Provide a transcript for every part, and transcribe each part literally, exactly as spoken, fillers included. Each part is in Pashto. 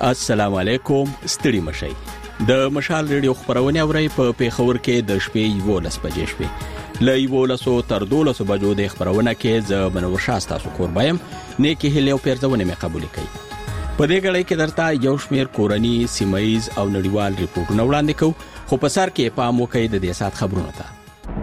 السلام علیکم، ستړي مشئ. د مشال ریډیو خبرونه اوري په پیښور کې د شپې یولس بجې شپې ل یولس تر دولس بجو د خبرونه کې ز منور شاستا سو قربایم نیکی هلیو پیرځونه مې قبول کړي. په دې غړې کې درته یو شمیر کورنی سیمایز او نړیوال ریپورتونه وړاندې کوو، خو په سر کې پام وکړئ د دې سات خبرونه ته.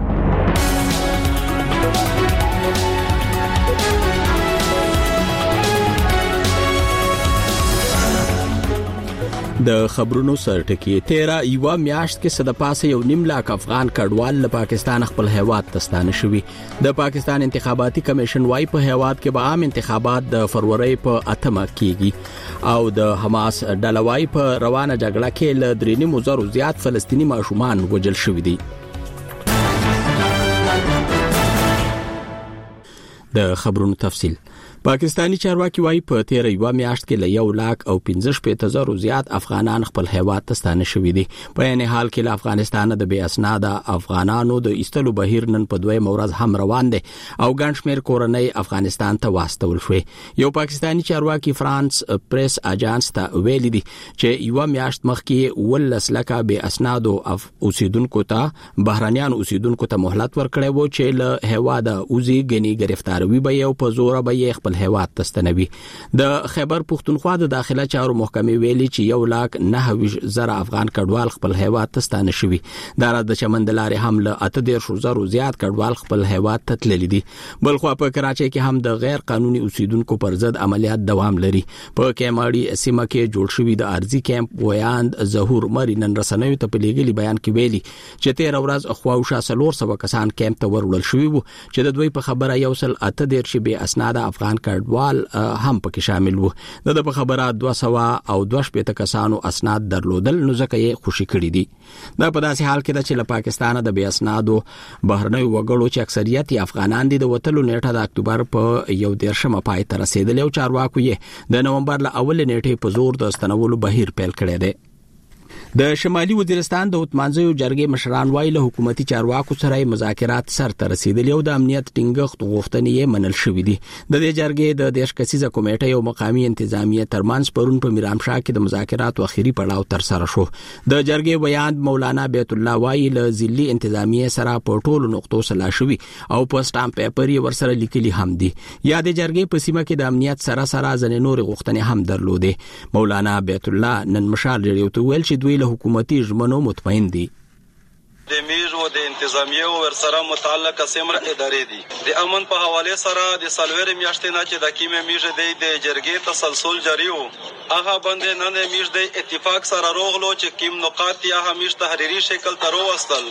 د خبرونو سرټکی تیرا یو میاشت کې صد پاسه یو نیم لاک افغان کډوال له پاکستان خپل هیواد ته ستانه شوي. د پاکستان انتخاباتي کمیشن وايي په هیواد کې به عام انتخابات د فروری په اتمه کېږي او د حماس ډلوای په روانه جګړه کې له درې نیم زرو زیات فلسطینی ماشومان وژل شوي دي. د خبرونو تفصیل. پاکستانی چارواکي وايي په تیر یو میاشت کې له یو لاک او پنځه شپږ زرو زیات افغانان خپل هیواد ته ستانه شوي دي. په عین حال کې له افغانستان د بې اسناد افغانانو د ایستلو بهیر نن په دوه مورز هم روان دي او ګڼ شمېر کورنۍ افغانستان ته واستول شوې. یو پاکستانی چارواکي فرانس پریس اجانس ته ویلي دي چې یو میاشت مخکې ولس لکه بې اسناد اوسیدونکو ته بهرانيان اوسیدونکو ته مهلت ورکړی و چې له هیواد اوزي غني گرفتاروي به یو په زور به یې هیواد تستنوي. د خیبر پختونخوا د داخله چارو محکمې ویلي چې یو لاک نه زره افغان کډوال خپل هیواد تستانه شوي. دا د چمن د لارې هم له اته دېرش زرو زیات کډوال خپل هیواد ته تللي دي. بلخو په کراچۍ کې هم د غیر قانوني اوسیدونکو پر ضد عملیات دوام لري. په کیماړي سیمه کې جوړ شوی د ارزي کیمپ ویاند ظهور مرینن رسنوي ته په لګلي بیان کې ویلي چې تیر ورځ خواوشا سلور سو کسان کیمپ ته ورول شوی وو چې د دوی په خبره یو سل اته دېرش به اسناد افغان کډوال هم پکې شامل وو. د په خبره دوه سوه او دوه شپږ کسانو اسناد درلودل نو ځکه یې خوشي کړی دي. دا په داسې حال کې چې له پاکستان د بې اسنادو بهرنیو وګړو چې اکثریت افغانان دي د وټلو نیټه د اکتوبر په یو دیرشمه پای ته رسیدلی او چارواکو یې د نومبر له اول نیټې په زور د ستنولو بهیر پیل کړی دی. د شمالي وزیرستان د اتمانځیو جرګې مشران وايي له حکومتي چارواکو سره مذاکرات سر ته رسیدلي او د امنیت ټینګښت غوښتنې یې منل شوې دي. د دې جرګې د دیش کسیزه کمیټه یو مقامي انتظامیه ترمنځ پرون په میرامشاه کې د مذاکراتو اخیری پړاو تر سره شو. د جرګې ویاند مولانا بیت الله وايي له ځلي انتظامیه سره په ټولو نقطو سلا شوي او په سټامپ پیپر یې ورسره لیکلي هم دي. یا د جرګې په سیمه کې د امنیت سره سره ځنې نور غوښتنې هم درلودې. مولانا بیت الله نن مشال ریډیو ته ویل چې دوی حکومتي ژمنو مطمئن دي. د میز او د انتظامیه او ورسره متعلقه سیمه ادارې دي د امن په حواله سره د سلویر میاشتې نه چې د کیمه میژه دی د جرګې تسلسل جاری وو. هغه باندې نن میژ د اتفاق سره روغلو چې کیم نقاط یا همیش تحریری شکل تر وستل.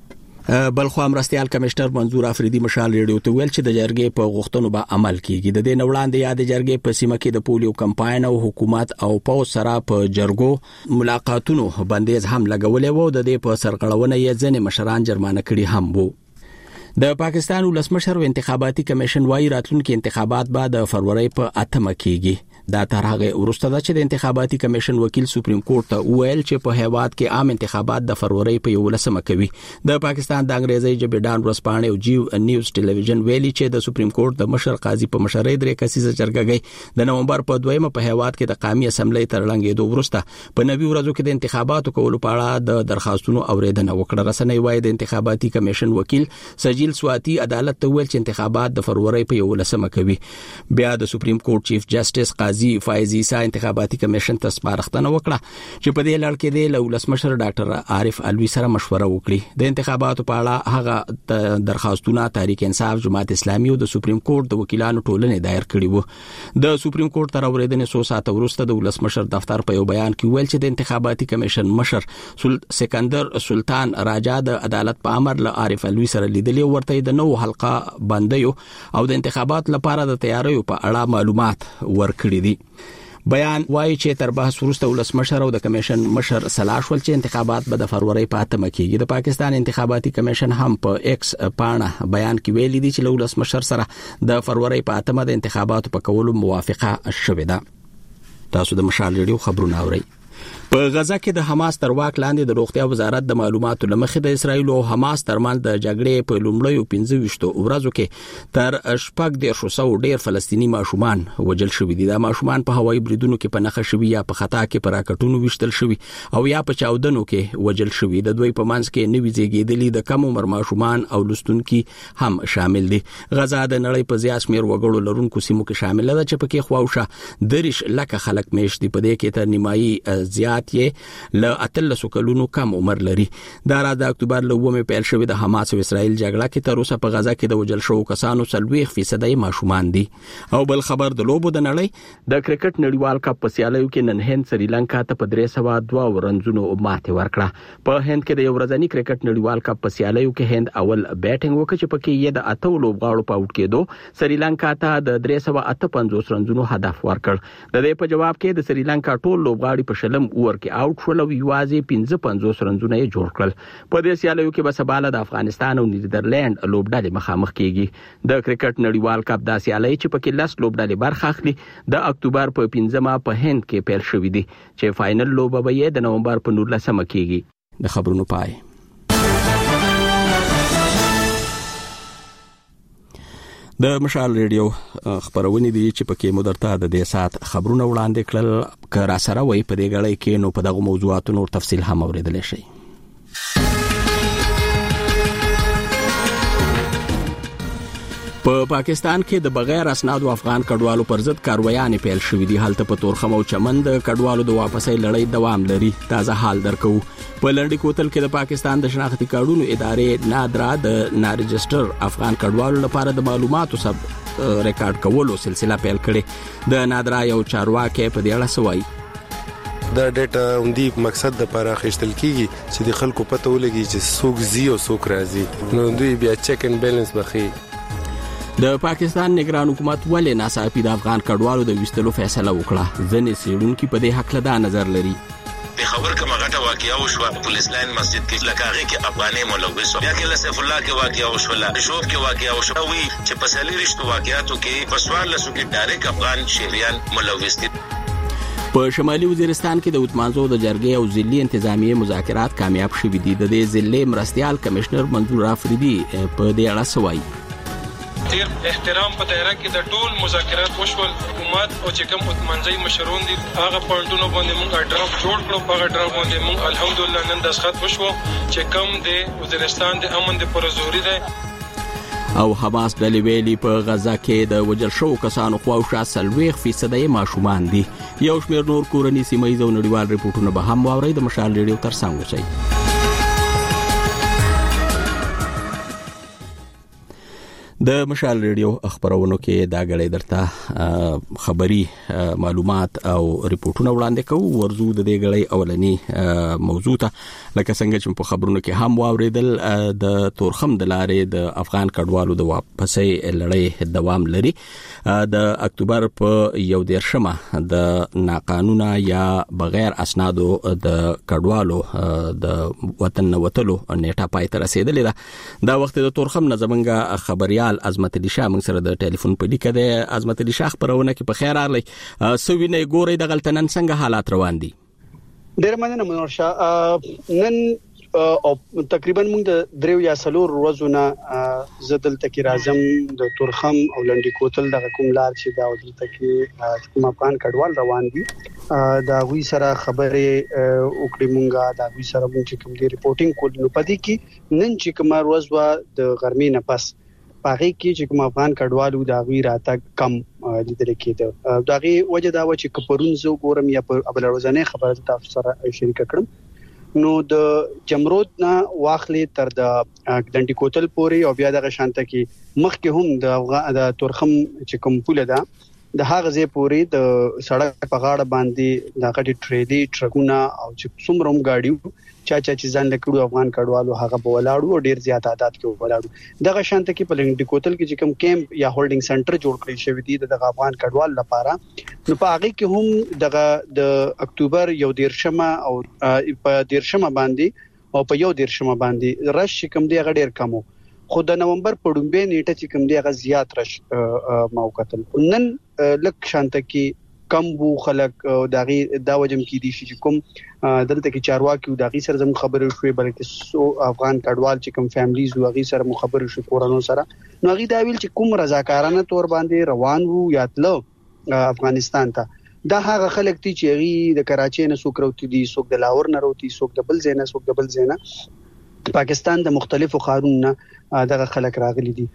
بلخو مرستيال کمشنر منظور افریدي مشال ریډیو ته ویل چې د جرګې په غوښتنو به عمل کیږي. د دې نوړاندې یا د جرګې په سیمه کې د پولیو کمپاین او حکومت او پوز سره په جرګو ملاقاتونو بندیز هم لګولې وو. د دې په سرغړونه یې ځنې مشران جرمانه کړي هم وو. د پاکستان ولسمشر انتخاباتي کمیشن وايي راتلونکي انتخابات به د فروری په اتمه کېږي. دا تر هغه وروسته ده چې د انتخاباتي کمیشن وکیل سپریم کورټ ته وویل چې په هیواد کې عام انتخابات د فروری په یولسمه کوي. د پاکستان د انګریزي ژبې ډان ورسپانې او جیو نیوز ټلویزیون ویلي چې د سپریم کورټ د مشر قاضي په مشرۍ درې کسیزه جرګه د نومبر په دویمه په هیواد کې د قومي اسمبلی تر لنګېدو وروسته په نوي ورځو کې د انتخاباتو کولو په اړه د درخواستونو اوریدنه وکړه. رسنۍ وايي د انتخاباتي کمیشن وکیل سجیل سواتی عدالت ته ویل چې انتخابات د فروری په یولسمه کوي. بیا د سپریم کورټ چیف جسټس قاضي فایز عیسی انتخاباتي کمیشن ته سپارښتنه وکړه چې په دې لړ کې د ولسمشر ډاکټر عارف الوی سره مشوره وکړي. د انتخاباتو په اړه هغه درخواستونه تحریک انصاف، جماعت اسلامي او د سپریم کورټ د وکیلانو ټولنې دایر کړي وو. د سپریم کورټ تر اوریدنې څو ساعته وروسته د ولسمشر دفتر په یو بیان کې ویل چې د انتخاباتي کمیشن مشر سکندر سلطان راجا د عدالت په امر له عارف الوی سره لیدلې ورته د نو حلقه بندیو او د انتخابات لپاره د تیاریو په اړه معلومات ورکړي دي. بیان وايي چې تر بحث وروسته ولسمشر او د کمیشن مشر سلاش ول چې انتخابات به د فروری په اتمه کېږي. د پاکستان انتخاباتي کمیشن هم په ایکس پاڼه بیان کې ویلي دي چې ولسمشر سره د فروری په اتمه د انتخاباتو په کولو موافقه شوې ده. تاسو د مشال ریډیو خبرونه اورئ. په غزا کې د حماس تر واک لاندې د روغتیا وزارت د معلوماتو لمخې د اسرایل او حماس ترمنځ د جګړې په لومړیو پنځه ویشت ورځو کې تر شپږ دېرش سوه ډېر فلسطینی ماشومان وژل شوي دي. دا ماشومان په هوایي بریدونو کې په نښه شوي یا په خطا کې په راکټونو ویشتل شوي او یا په چاودنو کې وژل شوي. د دوی په منځ کې نوي زیږیدلي د کم عمر ماشومان او لستونکي هم شامل دي. غزا د نړۍ په زیات شمېر وګړو لرونکو سیمو کې شامل ده چې پکې خواوشه دریش لکه خلک میشت دي. په دې کې تر نیمایي زیات یې له اتلسو کلونو کم عمر لري. دا را د اکتوبر له اوومې پیل شوې د حماس او اسرائیل جګړه کې تر اوسه په غزا کې د وژل شوو کسانو څلوېښت فیصد یې ماشومان دي. او بل خبر د لوبو د نړۍ د کرکټ نړیوال کپ په سیالیو کې نن هند سریلانکا ته په درې سوه دوه رنزونو ماتې ورکړه. په هند کې د یو ورځني کرکټ نړیوال کپ په سیالیو کې هند اول بیټینګ وکړ چې پکې یې د اته لوبغاړو په اوټ کېدو سریلانکا ته د درې سوه اته پنځوس رنزونو هدف ورکړ. د دې په جواب کې د سریلانکا ټول لوبغاړي په شلم اور کې آوټ شول او یوازې پنځه پنځوس رنزونه یې جوړ کړل. په دې سیالیو کې به سبا د افغانستان او نیدرلند لوبډلې مخامخ کیږي. د کرکټ نړیوال کپ د سیالۍ چې پکې لس لوبډلې برخه اخلي د اکتوبر په پنځمه په هند کې پیل شوې دي چې فائنل لوبه به یې د نومبر په نولسمه کیږي. د خبرونو پای. د مشال ریډیو خبرونه دي چې پکې مدرته د دې سات خبرونه وړاندې کړل. که را سره وي په دې غړې کې نو په دغه موضوعاتو نور تفصیل هم اوریدل شي. په پاکستان کې د بغیر اسنادو افغان کډوالو پر ضد کاروایانې پیل شوې دي. هلته په تورخم او چمن د کډوالو د واپسۍ لړۍ دوام لري. تازه حال درکو. په لنډی کوتل کې د پاکستان د شناختی کارډونو ادارې نادرا د نارجستر افغان کډوالو لپاره د معلوماتو سب ریکارډ کولو سلسله پیل کړې. د نادرا یو چارواکي په دې اړه سوای دا ډیټا اوندی مقصد د لپاره خښتل کیږي چې د خلکو پته ولګي چې څوک زی او څوک راځي. نو دوی بیا چیک ان بیلنس بخي. د پاکستان نگران حکومت ولې ناڅاپي د افغان کډوالو د وستلو فیصله وکړه؟ ځنې سیړونکو په دې حق له نظر لري. په خبر کما غټه واقعیا وشو پولیس لاین مسجد کې لکاغه کې افغاني ملوث بیا کې لسف الله کې واقعیا وشو لا شوب کې واقعیا وشو وی چې په سالي رښتو واقعاتو کې په سوال لسو کې ډایرک افغان شهريان ملوث دي. په شمالي وزیرستان کې د وټمانزو د جرګې او ضلعي انتظامیه مذاکرات کامیاب شوي دي. د دې ضلعي مرستيال کمشنر منظور افریدي په دې اړه سوای ډیر احترام په دایره کې د ټول مذاکرات وشول. حکومت او چې کوم وټمانځي مشرون دي هغه پوینټونو باندې موږ ډراف جوړ کړو. په ډراف باندې موږ الحمدلله نن دسخط وشو چې کوم د وزیرستان د امن د پرزوري ده. او حماس ډلې ویلي په غزا کې د وژل شوو کسانو خواوشا څلوېښت فیصد یې ماشومان دي. یو شمېر نور کورني سیمه ییز او نړیوال ریپورتونه به هم واورئ. د مشال ریډیو ترڅنګ اوسئ. د مشال ریډیو خبرونو کې دا غړې درته خبري معلومات او ریپورتونه وړاندې کوو. ورزو د دې غړې اولنی موضوع ته لکه څنګه چې په خبرونو کې هم واوریدل د تورخم د لارې د افغان کډوالو د واپسۍ لړۍ دوام لري. د اکتوبر په یو دیرشمه د ناقانونه یا بغیر اسنادو د کډوالو د وطن وتلو نیټه پای ته رسیدلې ده. دا وخت د تورخم نظمنګ خبريال عظمت علي شاه موږ سره د ټلیفون په لیکه ده. عظمت علي شاه خبرونه کې په خیر راغلی. سوینه ګوري د غلطنن څنګه حالات روان دي؟ ډیر مننه منور شاه. نن او تقریبا موږ د دریو یا سلور ورځې زدل تکي راځم د تورخم او لنډي کوتل د کوم لار چې دا ودل تکي کوم افغان کډوال روان دي دا غوي سره خبره وکړې مونږه دا غوي سره مونږ کوم دی ریپورتینګ کول نو پدې کې نن چې کوم ورځ وا د غرمې نه پس پاره کې چې کوم افغان کډوالو دا غوي راته کم لیدل کېده. دا غي وجه دا و چې کپرون زو ګورم یا په ابل روزانه خبره تاسو سره شریک کړم. نو د جمرود نه واخلې تر د ډنډي کوتل پورې او بیا د شانته کې مخکې هم د د تورخم چې کوم پوله ده د هغه ځای پورې د سړک په غاړه باندې د غټي ټریلي ټرکونه او چې څومره هم گاډیو چا چا چې ځان لکړو افغان کډوالو هغه په ولاړو او ډیر زیات عادت کې ولاړو. دغه شانته کې په لنډي کوتل کې چې کوم کیمپ یا هولډینګ سنټر جوړ کړی شوی دی د افغان کډوال لپاره نو په هغه کې هم دغه د اکتوبر یو دیرشمه او په دیرشمه باندې او په یو دیرشمه باندې رش کوم دی هغه ډیر کمو. خو د نومبر په ډومبه نیټه چې کوم دی هغه زیات رش موقتل. نن لک شانته کې کم وو خلک داغي دا وجم کې دي چې کوم دلته کې چارواکي داغي سره زموږ خبرې شوې بلکې سو افغان کډوال چې کوم فیملیز وغي سره مخبر شو کورانو سره نو غي دا ویل چې کوم رضاکارانه تور باندې روان وو یا تلو افغانستان ته دا هغه خلک دي چې غي د کراچۍ نه څوک راوتی دي څوک د لاهور نه راوتی څوک د بل ځای نه څوک د بل ځای نه پاکستان د مختلفو ښارونو دغه خلک راغلي دي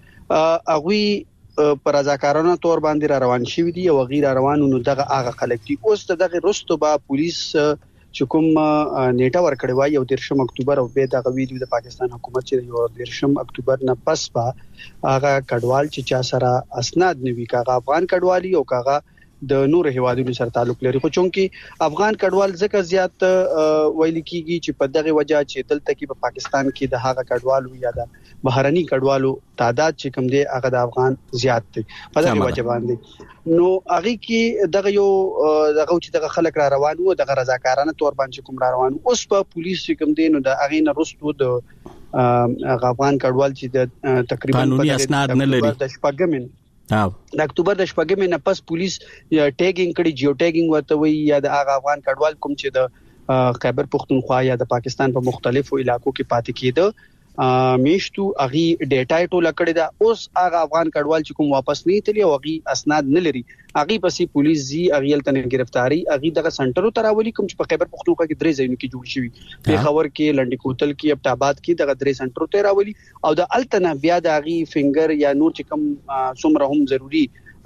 اغوی پر رضاکارانه تور باندې را روان شي دي او غیر روانو نو دغه هغه خلک دي اوس دغه رستو با پولیس چې کوم نیټه ورکړی وای یو دیرشم اکتوبر او به دغه ویډیو د پاکستان حکومت چې یو دیرشم اکتوبر نه پس با هغه کډوال چې چا سره اسناد نوي کاغه افغان کډوالي او کاغه د نور هیوادونو سره تعلق لري خو چونکې افغان کډوال ځکه زیات ویل کیږي چې په دغه وجہ چې دلته کې په پاکستان کې د هغه کډوالو یا د بهرني کډوالو تعداد چې کوم دی هغه د افغان زیات دی په دغه وجہ باندې نو هغه کې دغه یو دغه چې دغه خلک را روان وو دغه رضاکارانه تور باندې کوم را روان اوس په پولیس چې کوم دی نو د هغه نه رستو د افغان کډوال چې د تقریبا قانوني اسناد نه لري د شپږمن او د اکتوبر د شپږمې نه پس پولیس ټیګینګ کړي جیو ټیګینګ ورته وی یا د هغه افغان کډوال کوم چې د خیبر پختونخوا یا د پاکستان په مختلفو علاقو کې پاتې کېده میشتو اغي ډیټا ټوله کړی دا اوس هغه افغان کډوال چې کوم واپس نه تللی او اغي اسناد نه لري اغي پسې پولیس زی اغي تل گرفتاری اغي دغه سنټرو تراولي کوم چې په خیبر پختونخوا کې درې ځایونو کې جوړ شوی په خبر کې لنډی کوتل کې ابټ آباد کې دغه درې سنټرو تراولي او د التنا بیا د اغي فنګر یا نور چې کوم څومره هم ضروری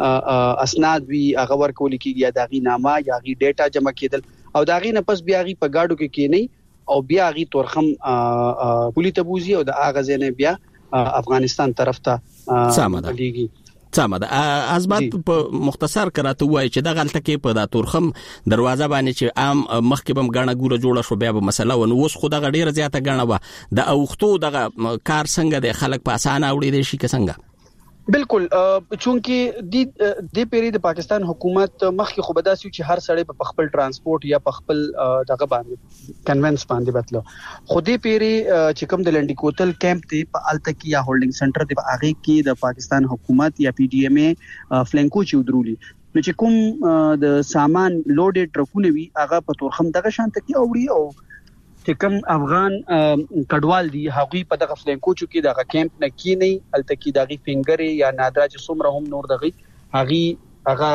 اسناد وی هغه ورکول کېږي یا دغه نامه یا غي ډیټا جمع کېدل او دغه نه پس بیا غي په گاډو کې کې نه او بیا غي تورخم پولیټ بوزي او د اغاز نه بیا افغانستان طرف ته سامده سامده ازمت په مختصر کراته وای چې د غلطه کې په د تورخم دروازه باندې چې عام مخکې بم غاڼه ګوره جوړه شو بیا به مسله ونه اوس خو د ډیره زیاته غاڼه و د اوختو د کار څنګه د خلک په اسانه وړي دي شي څنګه بالکل چونکې د د پیری د پاکستان حکومت مخکې خو بداسي چې هر سړی په خپل ترانسپورت یا په خپل دغه باندې کنوینس باندې بتلو خو د پیری چې کوم د لنډی کوتل کیمپ دی په التکی یا هولډینګ سنټر دی په هغه کې د پاکستان حکومت یا پی ډی ایم ای فلنکو چې ودرولي نو چې کوم د سامان لوډ ټرکونه وی هغه په تورخم دغه شانت کې اوړي او چې کوم افغان کډوال دي هغوی په دغه فلنکو چې دغه کیمپ نه کی نه التکی دغه فنګر یا نادرا چې څومره هم نور دغه هغه هغه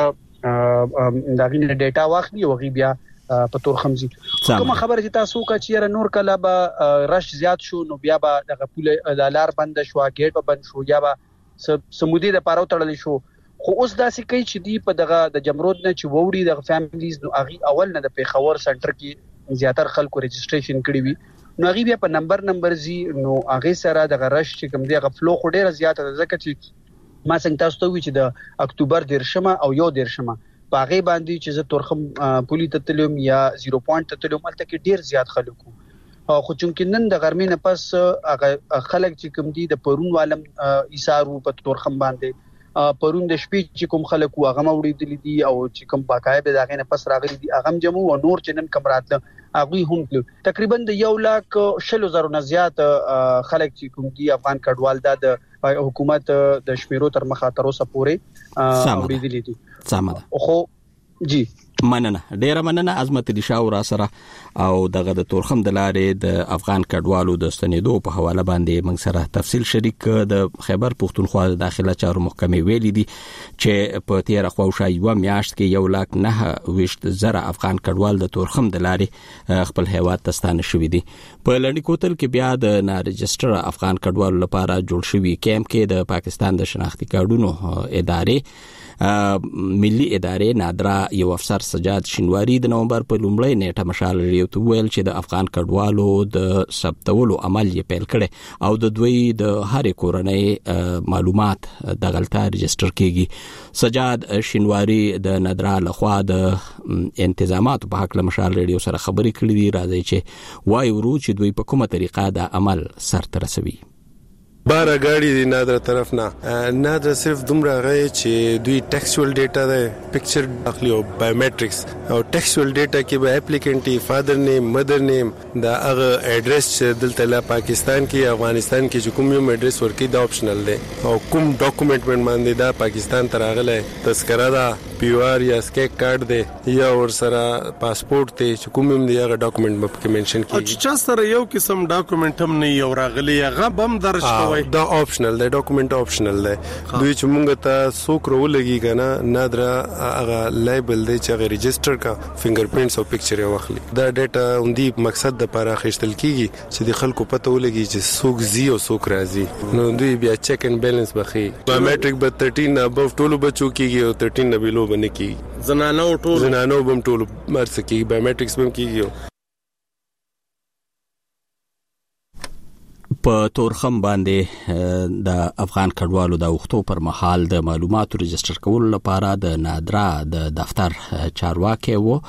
دغه ډیټا واخلي او غي بیا په تورخم زی کوم خبره چې تاسو کا چې نور کله به رش زیات شو نو بیا به دغه پوله د لار بند شو گیټ په بند شو یا به سمودي د پاره تړل شو خو اوس داسې کوي چې دی په دغه د جمرود نه چې ووري د فیملیز نو اغي اول نه د پیښور سنټر کې زیاتر خلکو رجسټریشن کړی وي نو اغي بیا په نمبر نمبر زی نو اغي سره د غرش چې کوم دی غ فلو خو ډیره زیاته ده ځکه چې ما څنګه تاسو ته وی چې د اکتوبر دیرشمه او یو دیرشمه په هغه باندې چې زه تورخم پولی تتلوم یا صفر پوینټ تتلوم الته کې ډیر زیات خلکو خو چونکې نن د غرمې نه پس هغه خلک چې کوم دي د پرون والم ایثارو په تورخم باندې پرون د شپې چې کوم خلک هغه موړي دي دي او چې کوم باقاعده دغه نه پس راغلي دي هغه جمع او نور چې نن کم راتله هغه هم تقریبا د یو لاک شلو زرو نه زیات خلک چې کوم دي افغان کډوال د حکومت د شمیرو تر مخاطرو سپورې اوریدلې دي سامده خو جی مننه ډیره مننه عظمت دي شاو را سره او دغه د تورخم د لارې د افغان کډوالو د ستنېدو په حواله باندې موږ سره تفصیل شریک د خیبر پختونخوا د داخله چارو محکمې ویلي دي چې په تیر خواوشا یو میاشت کې یو لاک نه وشت زره افغان کډوال د تورخم د لارې خپل هیواد ته ستانه شوي دي په لنډی کوتل کې بیا د نارجسټر افغان کډوالو لپاره جوړ شوی کیمپ کې د پاکستان د شناختی کارډونو ادارې ملي ادارې نادرا یو افسر سجاد شینواری د نومبر په لومړۍ نیټه مشال ریوت ویل چې د افغان کډوالو د ثبتولو عمل یې پیل کړي او د دوی د هرې کورنۍ معلومات د غلطه رجستر کیږي سجاد شینواری د نادرا لخوا د انتظامات په حق له مشال ریډیو سره خبرې کړې دي راځي چې وای ورو چې دوی په کومه طریقه د عمل سرته رسوي بارا گاڑی دی نادر طرف نه نادر صرف دومره غي چې دوی ټیکسچوال ډیټا ده پکچر اخلي او بایومټریکس او ټیکسچوال ډیټا کې به اپلیکینټي فادر نیم مدر نیم دا هغه اډرس چې دلته لا پاکستان کې افغانستان کې چې کوم یو اډرس ورکی دا آپشنل دی او کوم ډاکومېنټ باندې دا پاکستان تر هغه تذکرہ دا پی او آر یا سکیک کارت دی یا ور سره پاسپورت دی چې کوم هم دی هغه ډاکومېنټ به پکې منشن کیږي. چې چا سره یو قسم ډاکومېنټ هم نه یو راغلی هغه بم درج کوي. دا آپشنل دی، ډاکومېنټ آپشنل دی. دوی چې مونږ ته څوک راولګي کنه نادره هغه لیبل دی چې هغه ريجستر کا فنگر پرینټس او پکچر یې واخلي. دا ډیټا اوندی مقصد د لپاره اخیستل کیږي چې د خلکو پته ولګي چې څوک زی او څوک راځي. نو دوی بیا چیک ان بیلنس بخي. بایومټریک به تیرټین ابو ټولو بچو کیږي او تیرټین نه بیلو باندې کیږي. زنانو ټولو زنانو بم ټولو مرسه کیږي، بایومټریکس بم کیږي. په تورخم باندې د افغان کډوالو د وختو پر مهال د معلوماتو ريجستر کولو لپاره د نادرا د دفتر چارواکي وو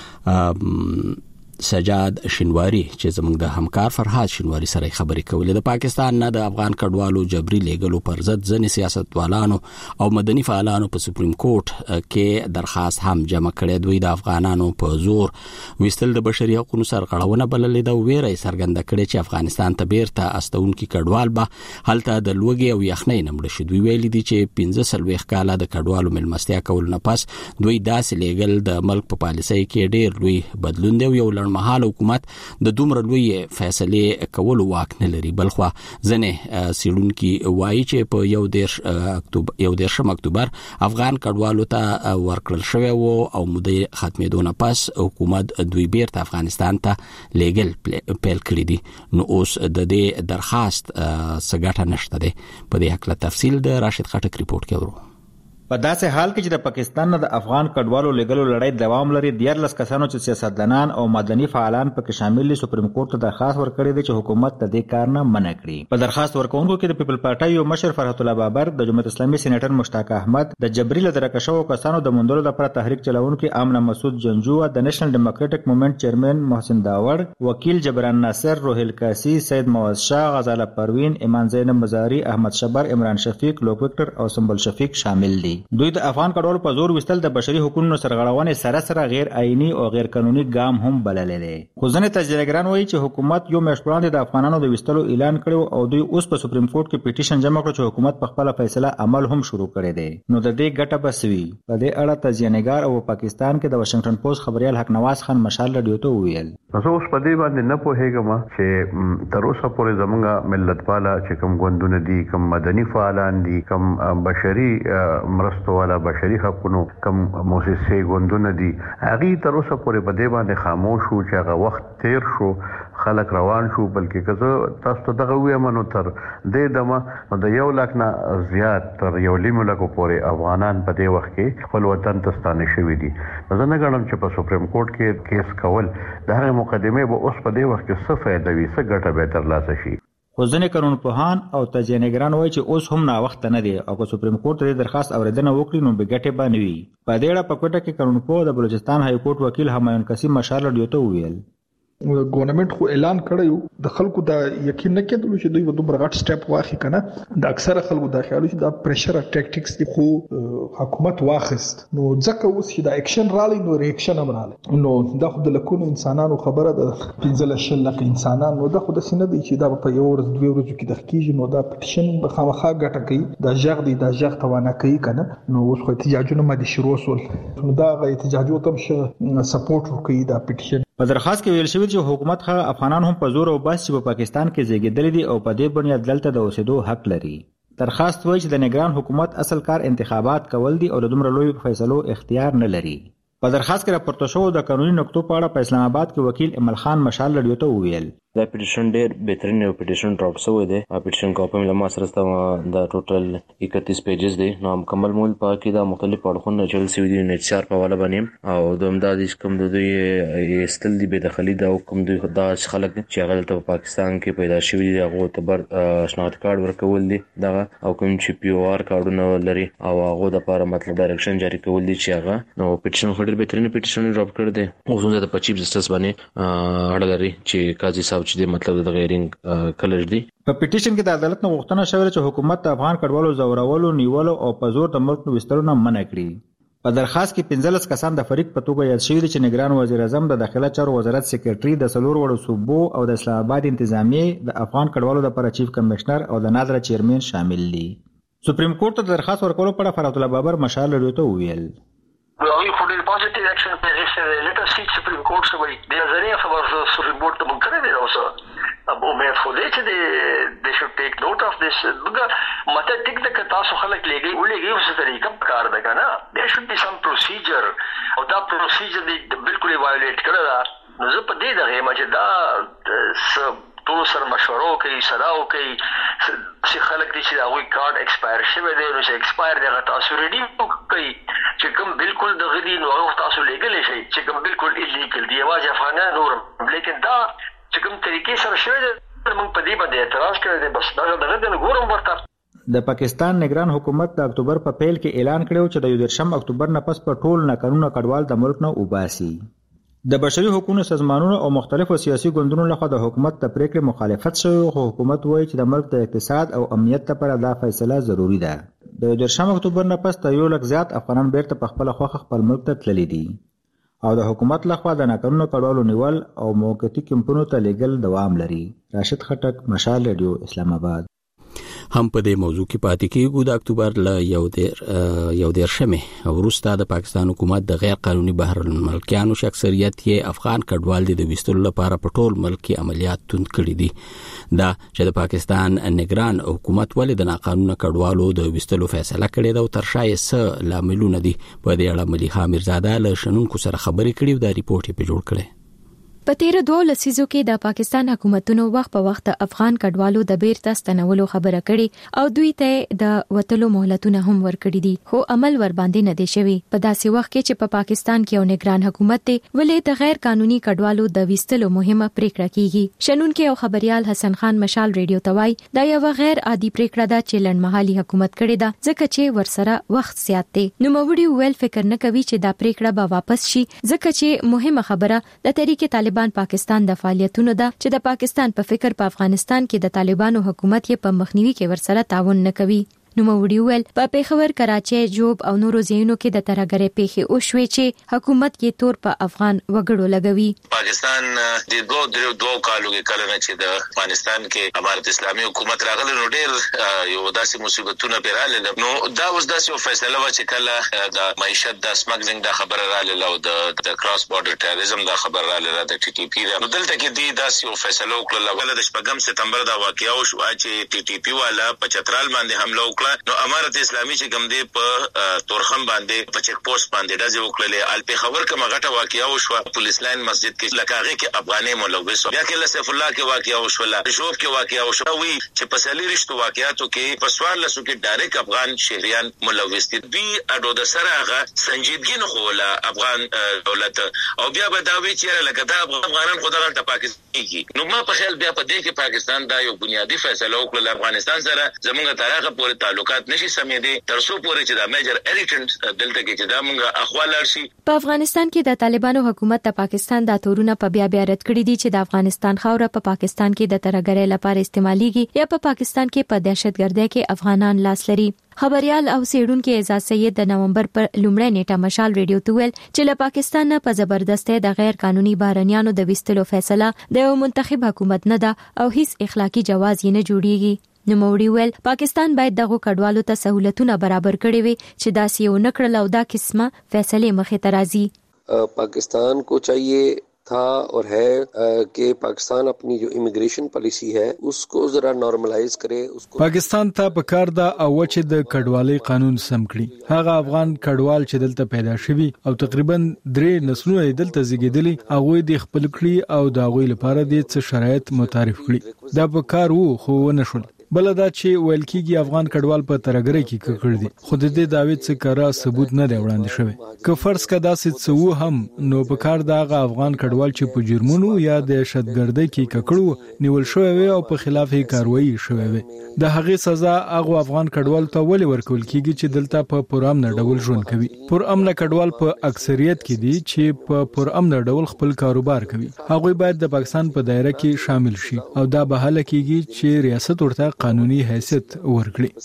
سجاد شینواری چې زموږ د همکار فرهاد شینواری سره خبرې کولې. د پاکستان نه د افغان کډوالو جبري لېګلو پر ضد ځنې سیاستوالانو او مدني فعالانو په سپریم کورټ کې درخواست هم جمع کړی. دوی د افغانانو په زور وستل د بشري حقوقو سرغړونه بللې ده. ویره څرګنده کړې چې افغانستان ته بیرته استونکي کډوال به هلته د لوګي او یخنۍ نمړ شي. دوی ویلي دي چې پنځه سلويخ کاله د کډوالو ملمستیا کول نه پس دوی داسې لېګل د ملک په پالیسۍ کې ډېر لوی بدلون دی. یو مهال حکومت د دومره لوی فیصله کولو واک نه لري. بلخو ځنه سیلونکي وایي چې په یو دیر اکتوبر یو دیرشم اکتوبر افغان کډوالو ته ورکړل شوی وو او مدې ختمېدو نه پس حکومت دوی بیرته افغانستان ته لیګل پیل کړی دي. نو اوس د دې درخواست سګټه نشته ده. په دې حق له تفصیل د راشد خټک ریپورت کې ورو. په داسې حال کې چې د پاکستان نه د افغان کډوالو لګلو لړۍ دوام لري، دیارلس کسانو چې سیاستدانان او مدني فعالان پکې شامل دي سپریم کورټ ته درخواست ورکړی دی چې حکومت ته دې کار نه منع کړي. په درخواست ورکوونکو کې د پیپل پارټي یو مشر فرحت الله بابر، د جمهوریت اسلامي سېنیټر مشتاق احمد، د جبري لدرکه شوو کسانو د موندلو لپاره تحریک چلوونکي امنه مسعود جنجو، د نېشنل ډیموکراټک موومېنټ چیرمن محسن داور، وکیل جبران ناصر، روهیل کاسی، سید موعظ شاه، غزاله پروین، ایمان زینب مزاری، احمد شبر، عمران شفیق، لوک وکټر او سمبل شفیق شامل دي. دوی د افغان کډوالو په زور وستل د بشري حقوقو سرغړونې سره سره غیر آئینی او غیر قانوني ګام هم بللې دي. خو ځینې تجزیهګران وایي چې حکومت یو میاشت وړاندې د افغانانو د وستلو اعلان کړو او دوی اوس په سپریم کورټ کې پیټیشن جمع کړ چې حکومت په خپل فیصله عمل هم شروع کړی دی. نو د دې ګټه بسوي. په دې اړه تجزیهګر او پاکستان کې د واشنگټن پوسټ خبريال حق نواز خان مشال رادیو ته ویل، زه اوس په دې باندې نه پوهیږم چې تر اوسه پورې زمونږ ملت والا چې کوم غوندونه دي، کوم مدني فعالان دي، کوم بشري مرستو والا بشري حقونو کوم موسسې غوندونه دي، هغه تر اوسه پورې په دې باندې خاموش شو چې هغه وخت تیر شو، خلک روان شو. بلکې که تاسو ته دغه ویم نو تر دې دمه د یو لک نه زیات تر یو لیم لکو پورې افغانان په دې وخت کې خپل وطن ته ستانه شوي دي. زه نه ګڼم چې په سپریم کورټ کې کیس کول د هغې مقدمې به اوس په دې وخت کې څه فایده وي، څه ګټه به ترلاسه شي. خو ځینې قانونپوهان او تجزیه‌نګاران وایي چې اوس هم ناوخته نه دی او که سپریم کورټ د درخواست اوریدنه وکړي نو به ګټې به نه وي. په دې اړه په کوټه کې قانونپوه د بلوچستان های کورټ وکیل همایون قاسم مشال رادیو ته وویل، ګورنمنت خو اعلان کړی د خلکو دا یقین نه کېدل چې دوی به دومره غټ سټیپ واخلي کنه. د اکثره خلکو دا خیال چې دا پریشر ټیکټکس دی، خو حکومت واخست نو ځکه اوس چې دا اکشن رالی نو ریاکشن هم رالی. نو دا خو د لکونو انسانانو خبره ده، پنځه شل لک انسانان، نو دا خو د سینه دی چې دا په یو ورځ دوه ورځې کې د کیږي. نو دا پټیشن به خامخا ګټه کوي، دا ژغ دی دا ژغ توانه کوي کنه. نو اوس خو احتجاجونه مده شروع شول، نو دا غي احتجاجو تم سپورټ کوي دا پټیشن. په درخواست کې ویل شوی چې حکومت خا افغانان هم په زور او بس چې په پاکستان کې زیږیدل دي او په دې بنیاد دلته د اوسېدو حق لري. درخواست وایي چې د نگران حکومت اصل کار انتخابات کول دي او د دومره لوی فیصلو اختیار نه لري. په درخواست کې راپورته شو د قانوني نقطو په اړه په اسلام آباد کې وکیل امل خان مشال رادیو ته وویل، دا پټیشن ډېر بهترین یو پټیشن ډراپ شوی دی. پټیشن کاپي مې له ما سره ستا دا ټوټل اکتیس پیجز دی. نو مکمل مول په کې دا مختلف اړخونه چل شوي دي. نیټ سي آر په حواله باندې او دوم دا د کوم د دوی استل دی بې دخلي دا کوم دوی دا خلک چې هغه دلته په پاکستان کې پیدا شوي دي هغه ته بر شناخت کارت ورکول دي دغه او کوم چې پی او آر کارتونه لري او هغه د لپاره مطلب ډایرکشن جاری کول دي چې هغه نو پټیشن خو ډېر بهترین پټیشن ډراپ کړ دی. اوس هم د چیف جسټس باندې اړه لري چې قاضي صاحب چې مطلب د غیرینګ کلر دی. په پټیشن کې د عدالت نه غوښتنه شوې چې حکومت د افغان کډوالو زورولو، نیولو او په زور د ملک وستلو نه منع کړي. په درخواست کې پنځلس کسان د فریق په توګه یاد شوي دي چې نگران وزیر اعظم، د داخله چارو وزارت سیکریټري، د څلور وړو صوبو او د اسلام آباد انتظامیه، د افغان کډوالو لپاره چیف کمشنر او د نادره چیرمن شامل دي. سپریم کورټ ته درخواست ورکولو په اړه فرحت الله بابر مشال رادیو ته وویل، We put in positive action. Let us see Supreme Court se wai. The Azariya खबर Supreme Court to करे दे रहा सर. अब उम्मीद खुद है कि they should take note of this. बुगा मत टिक तक तासु खलक ले गई उले गई उस तरीका कार देगा ना. There should be some procedure. और दा procedure दी बिल्कुल ही violate कर रहा. नज़र पर दे दे मजे दा सब ټول سره مشورو کوي صلاح کوي چې خلک دي چې دا وی کارت ایکسپایر شوی دی نو چې ایکسپایر دی تاسو ریډي کوي چې کوم بالکل د غدي نو تاسو لیګل شي چې کوم بالکل الیګل دی واځي افغانان نور لیکن دا چې کوم طریقې سره شوی دی موږ په دې باندې اعتراض کړی دی بس دا دغه د ګورم ورته د پاکستان نگران حکومت د اکتوبر په پیل کې اعلان کړو چې د یو درشم اکتوبر نه پس په ټول نه قانون کډوال د ملک نه وباسي. د بشري حقوقو سازمانونو او مختلفو سیاسي ګوندونو لخوا د حکومت د پریکړې مخالفت شوی خو حکومت وایي چې د ملک د اقتصاد او امنیت لپاره دا فیصله ضروری ده. د درشم اکتوبر نه پس یو لک زیات افغانان بیرته په خپل خوخه خپل ملک ته تللي دي او د حکومت لخوا د ناقانونه کډوالو نیول او موقتی کمپونو ته لیږل دوام لري. راشد خټک، مشال ریډیو، اسلام آباد. هم په دې موضوع کې پاتې کېږو. د اکتوبر ل یو دیر یو دیر شمه وروسته د پاکستان حکومت د غیر قانوني بهر الملکیانو شخصیت یې افغان کډوال د وستلو لپاره په ټول ملک کې عملیات توند کړي دي. دا چې د پاکستان نگران حکومت ولې د ناقانونه کډوالو د وستلو فیصله کړې ده او تر شا یې څه لاملونه دي په دې اړه ملیحه میرزاده له شنونکو سره خبرې کړې او دا ریپورت یې په جوړ کړی. په تیر دوه لسیزو کې د پاکستان حکومتونو وخت په وخت افغان کډوالو د بیرته ستنولو خبره کړي او دوی ته د وټلو مهلتونه هم ورکړي دي خو عمل ور باندې نه دی شوی. په داسې وخت کې چې په پا پاکستان کې یو نگران حکومت دی ولې د غیر قانوني کډوالو د وستلو مهمه پریکړه کیږي. شنونکو او خبريال حسن خان مشال ریډیو توای دا یو غیر عادي پریکړه ده چې لنډمحالي حکومت کړي ده ځکه چې ورسره وخت زیات دی. نو موړي ویل فکر نه کوي چې دا پریکړه به واپس شي ځکه چې مهمه خبره د تحریک طالبان پاکستان د فعالیتونو ده چې د پاکستان په فکر په افغانستان کې د طالبانو حکومت یې په مخنیوي کې ورسره تعاون نه کوي. نو موړي ویل په پیښور، کراچۍ، جوب او نورو ځایونو کې د ترهګرۍ پیښې او شوې چې حکومت کې تور په افغان وګړو لګوي. پاکستان د دوه درو دوه کالو کې کله نه چې د افغانستان کې امارت اسلامي حکومت راغله نو ډېر یو داسې مصیبتونه پیراله نو دا اوس داسې یو فیصله و چې کله د معیشت د سمګلینګ د خبره رااله او د کراس بارډر ټیرریزم د خبره رااله د ټي ټي پی نو دلته کې د داسې یو فیصله وکړه ول د شپږم سپتمبر دا واقعیا او شو چې ټي ټي پی والا په چترال باندې حمله وکړه نو امارت اسلامي چې کوم دی په تورخم باندې په چیک پوسټ باندې دځه وکړلې ال په خبر کوم غټه واقعیا او شو پولیس لاین مسجد کې لکاغه کې افغاني ملوث بیا کې سیف الله کې واقعیا او شو شوب کې واقعیا او شو وی چې په سالي رښتو واقعیاتو کې په سوال لسو کې ډایرک افغان شهريان ملوث دي دوی اډو د سره هغه سنجیدګي نه خوله افغان دولت او بیا به دا وی چې لکه دا افغانان خدای ته پاکستان کې نو ما په خیال بیا په دې کې پاکستان دا یو بنیادی فیصله وکړه افغانستان سره زموږ تاریخ پورې تعلقات نشي سمې دي تر څو پورې چې دا میجر ایریټنټ دلته کې چې دا موږ اخوال لرشي. په افغانستان کې د طالبانو حکومت د پاکستان د تورونه په بیا بیا رد کړی دي چې د افغانستان خاوره په پاکستان کې د ترهګرۍ لپاره استعماليږي یا په پاکستان کې په دهشتګردۍ کې افغانان لاس لري. خبريال او سیډونکو اعزاز سید د نومبر پر لومړی نیټه مشال ریډیو ته ویل چې له پاکستان نه په زبردستۍ د غیر قانوني بهرنیانو د وستلو فیصله د یو منتخب حکومت نه ده او هیڅ اخلاقی جواز یې نه جوړیږي. نو موړي ویل پاکستان باید دغه کډوالو ته سہولتونه برابر کړي وي چې داسې یو نکړل او دا قسمه فیصله مخې ته راځي. پاکستان کو چاہیے تھا اور ہے کہ پاکستان اپنی جو امیگریشن پالیسی ہے اس کو ذرا نارملائز کرے. اس کو پاکستان ته پکار دا او چې د کډوالۍ قانون سم کړي. هغه افغان کډوال چې دلته پیدا شوي او تقریبا درې نسلونه دلته زیږیدلي هغه د خپل کړي او د هغه لپاره د څه شرایط متعارف کړي. دا پکار وو خو ونه شول. بل دا چې ویل کېږي افغان کډوال په ترهګرۍ کې ککړ دي خو د دې دعوی څخه کارا ثبوت نه دی وړاندې شوی. که فرض کړه داسې څه وو هم نو په کار دا غ افغان کډوال چې په جرمونو یا د دهشتګردۍ کې ککړو نیول شوی وي او په خلاف یې کاروایی شوی وي د هغې سزا هغه افغان کډوال ته ولې ورکول کېږي چې دلته په پرامن ډول ژوند کوي. پرامن کډوال په اکثریت کې دي چې په پرامن ډول خپل کاروبار کوي. هغه باید د پاکستان په دایره کې شامل شي او دا به هله کېږي چې ریاست ورته قانوني حیثیت ورکړي. وقت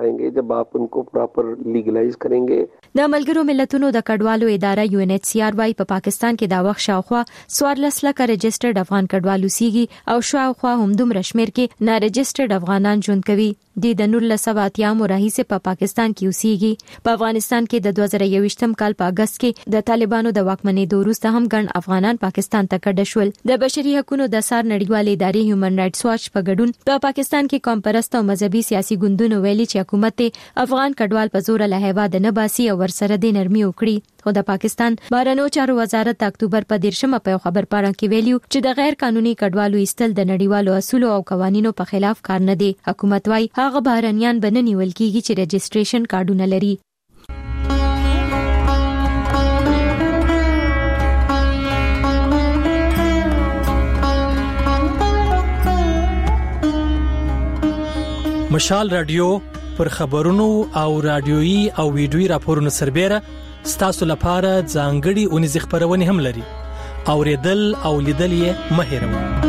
आएंगे जब आप उनको प्रॉपर लीगलाइज करेंगे. د ملګرو ملتونو د کډوالو اداره یو ان ایچ سی آر وايي په پاکستان کې دا وخت شاوخوا څوارلس لکه رجسټرډ افغان کډوالو سیږي او شاوخوا همدومره شمېر کې نا رجسټرډ افغانان ژوند کوي. د نولس سوه اتیا راهیسې په پاکستان کې اوسېږي. په افغانستان کې د دوه زره یوویشتم کال په اگست کې د طالبانو د واکمنۍ وروسته هم ګڼ افغانان پاکستان ته کډه شول. د بشري حقوقو د سار نړیوالې ادارې هیومن رائټس واچ په ګډون په پاکستان کې قوم پرست او مذهبي سیاسي ګوندونو ویلي چې حکومت افغان کډوال په زور له هیواد نه باسي او ورسره د نرمي وکړي. خو د پاکستان بهرنیو چارو وزارت د اکتوبر په دیرشمه په خبر پاڼه کې ویلي چې د غیر قانوني کډوالو ایستل د نړیوالو اصولو او قوانینو په خلاف کار نه دی. حکومت وايي هغه بهرنیان به نه نیول کیږي چې رجسټریشن کارډونه لري. مشال رادیو پر خبرونو او رادیويي او ویډیويي راپورونو سربېره ستاسو لپاره ځانګړي اونیز خبرونه هم لري. اوریدل او لیدل یې مه هېروئ.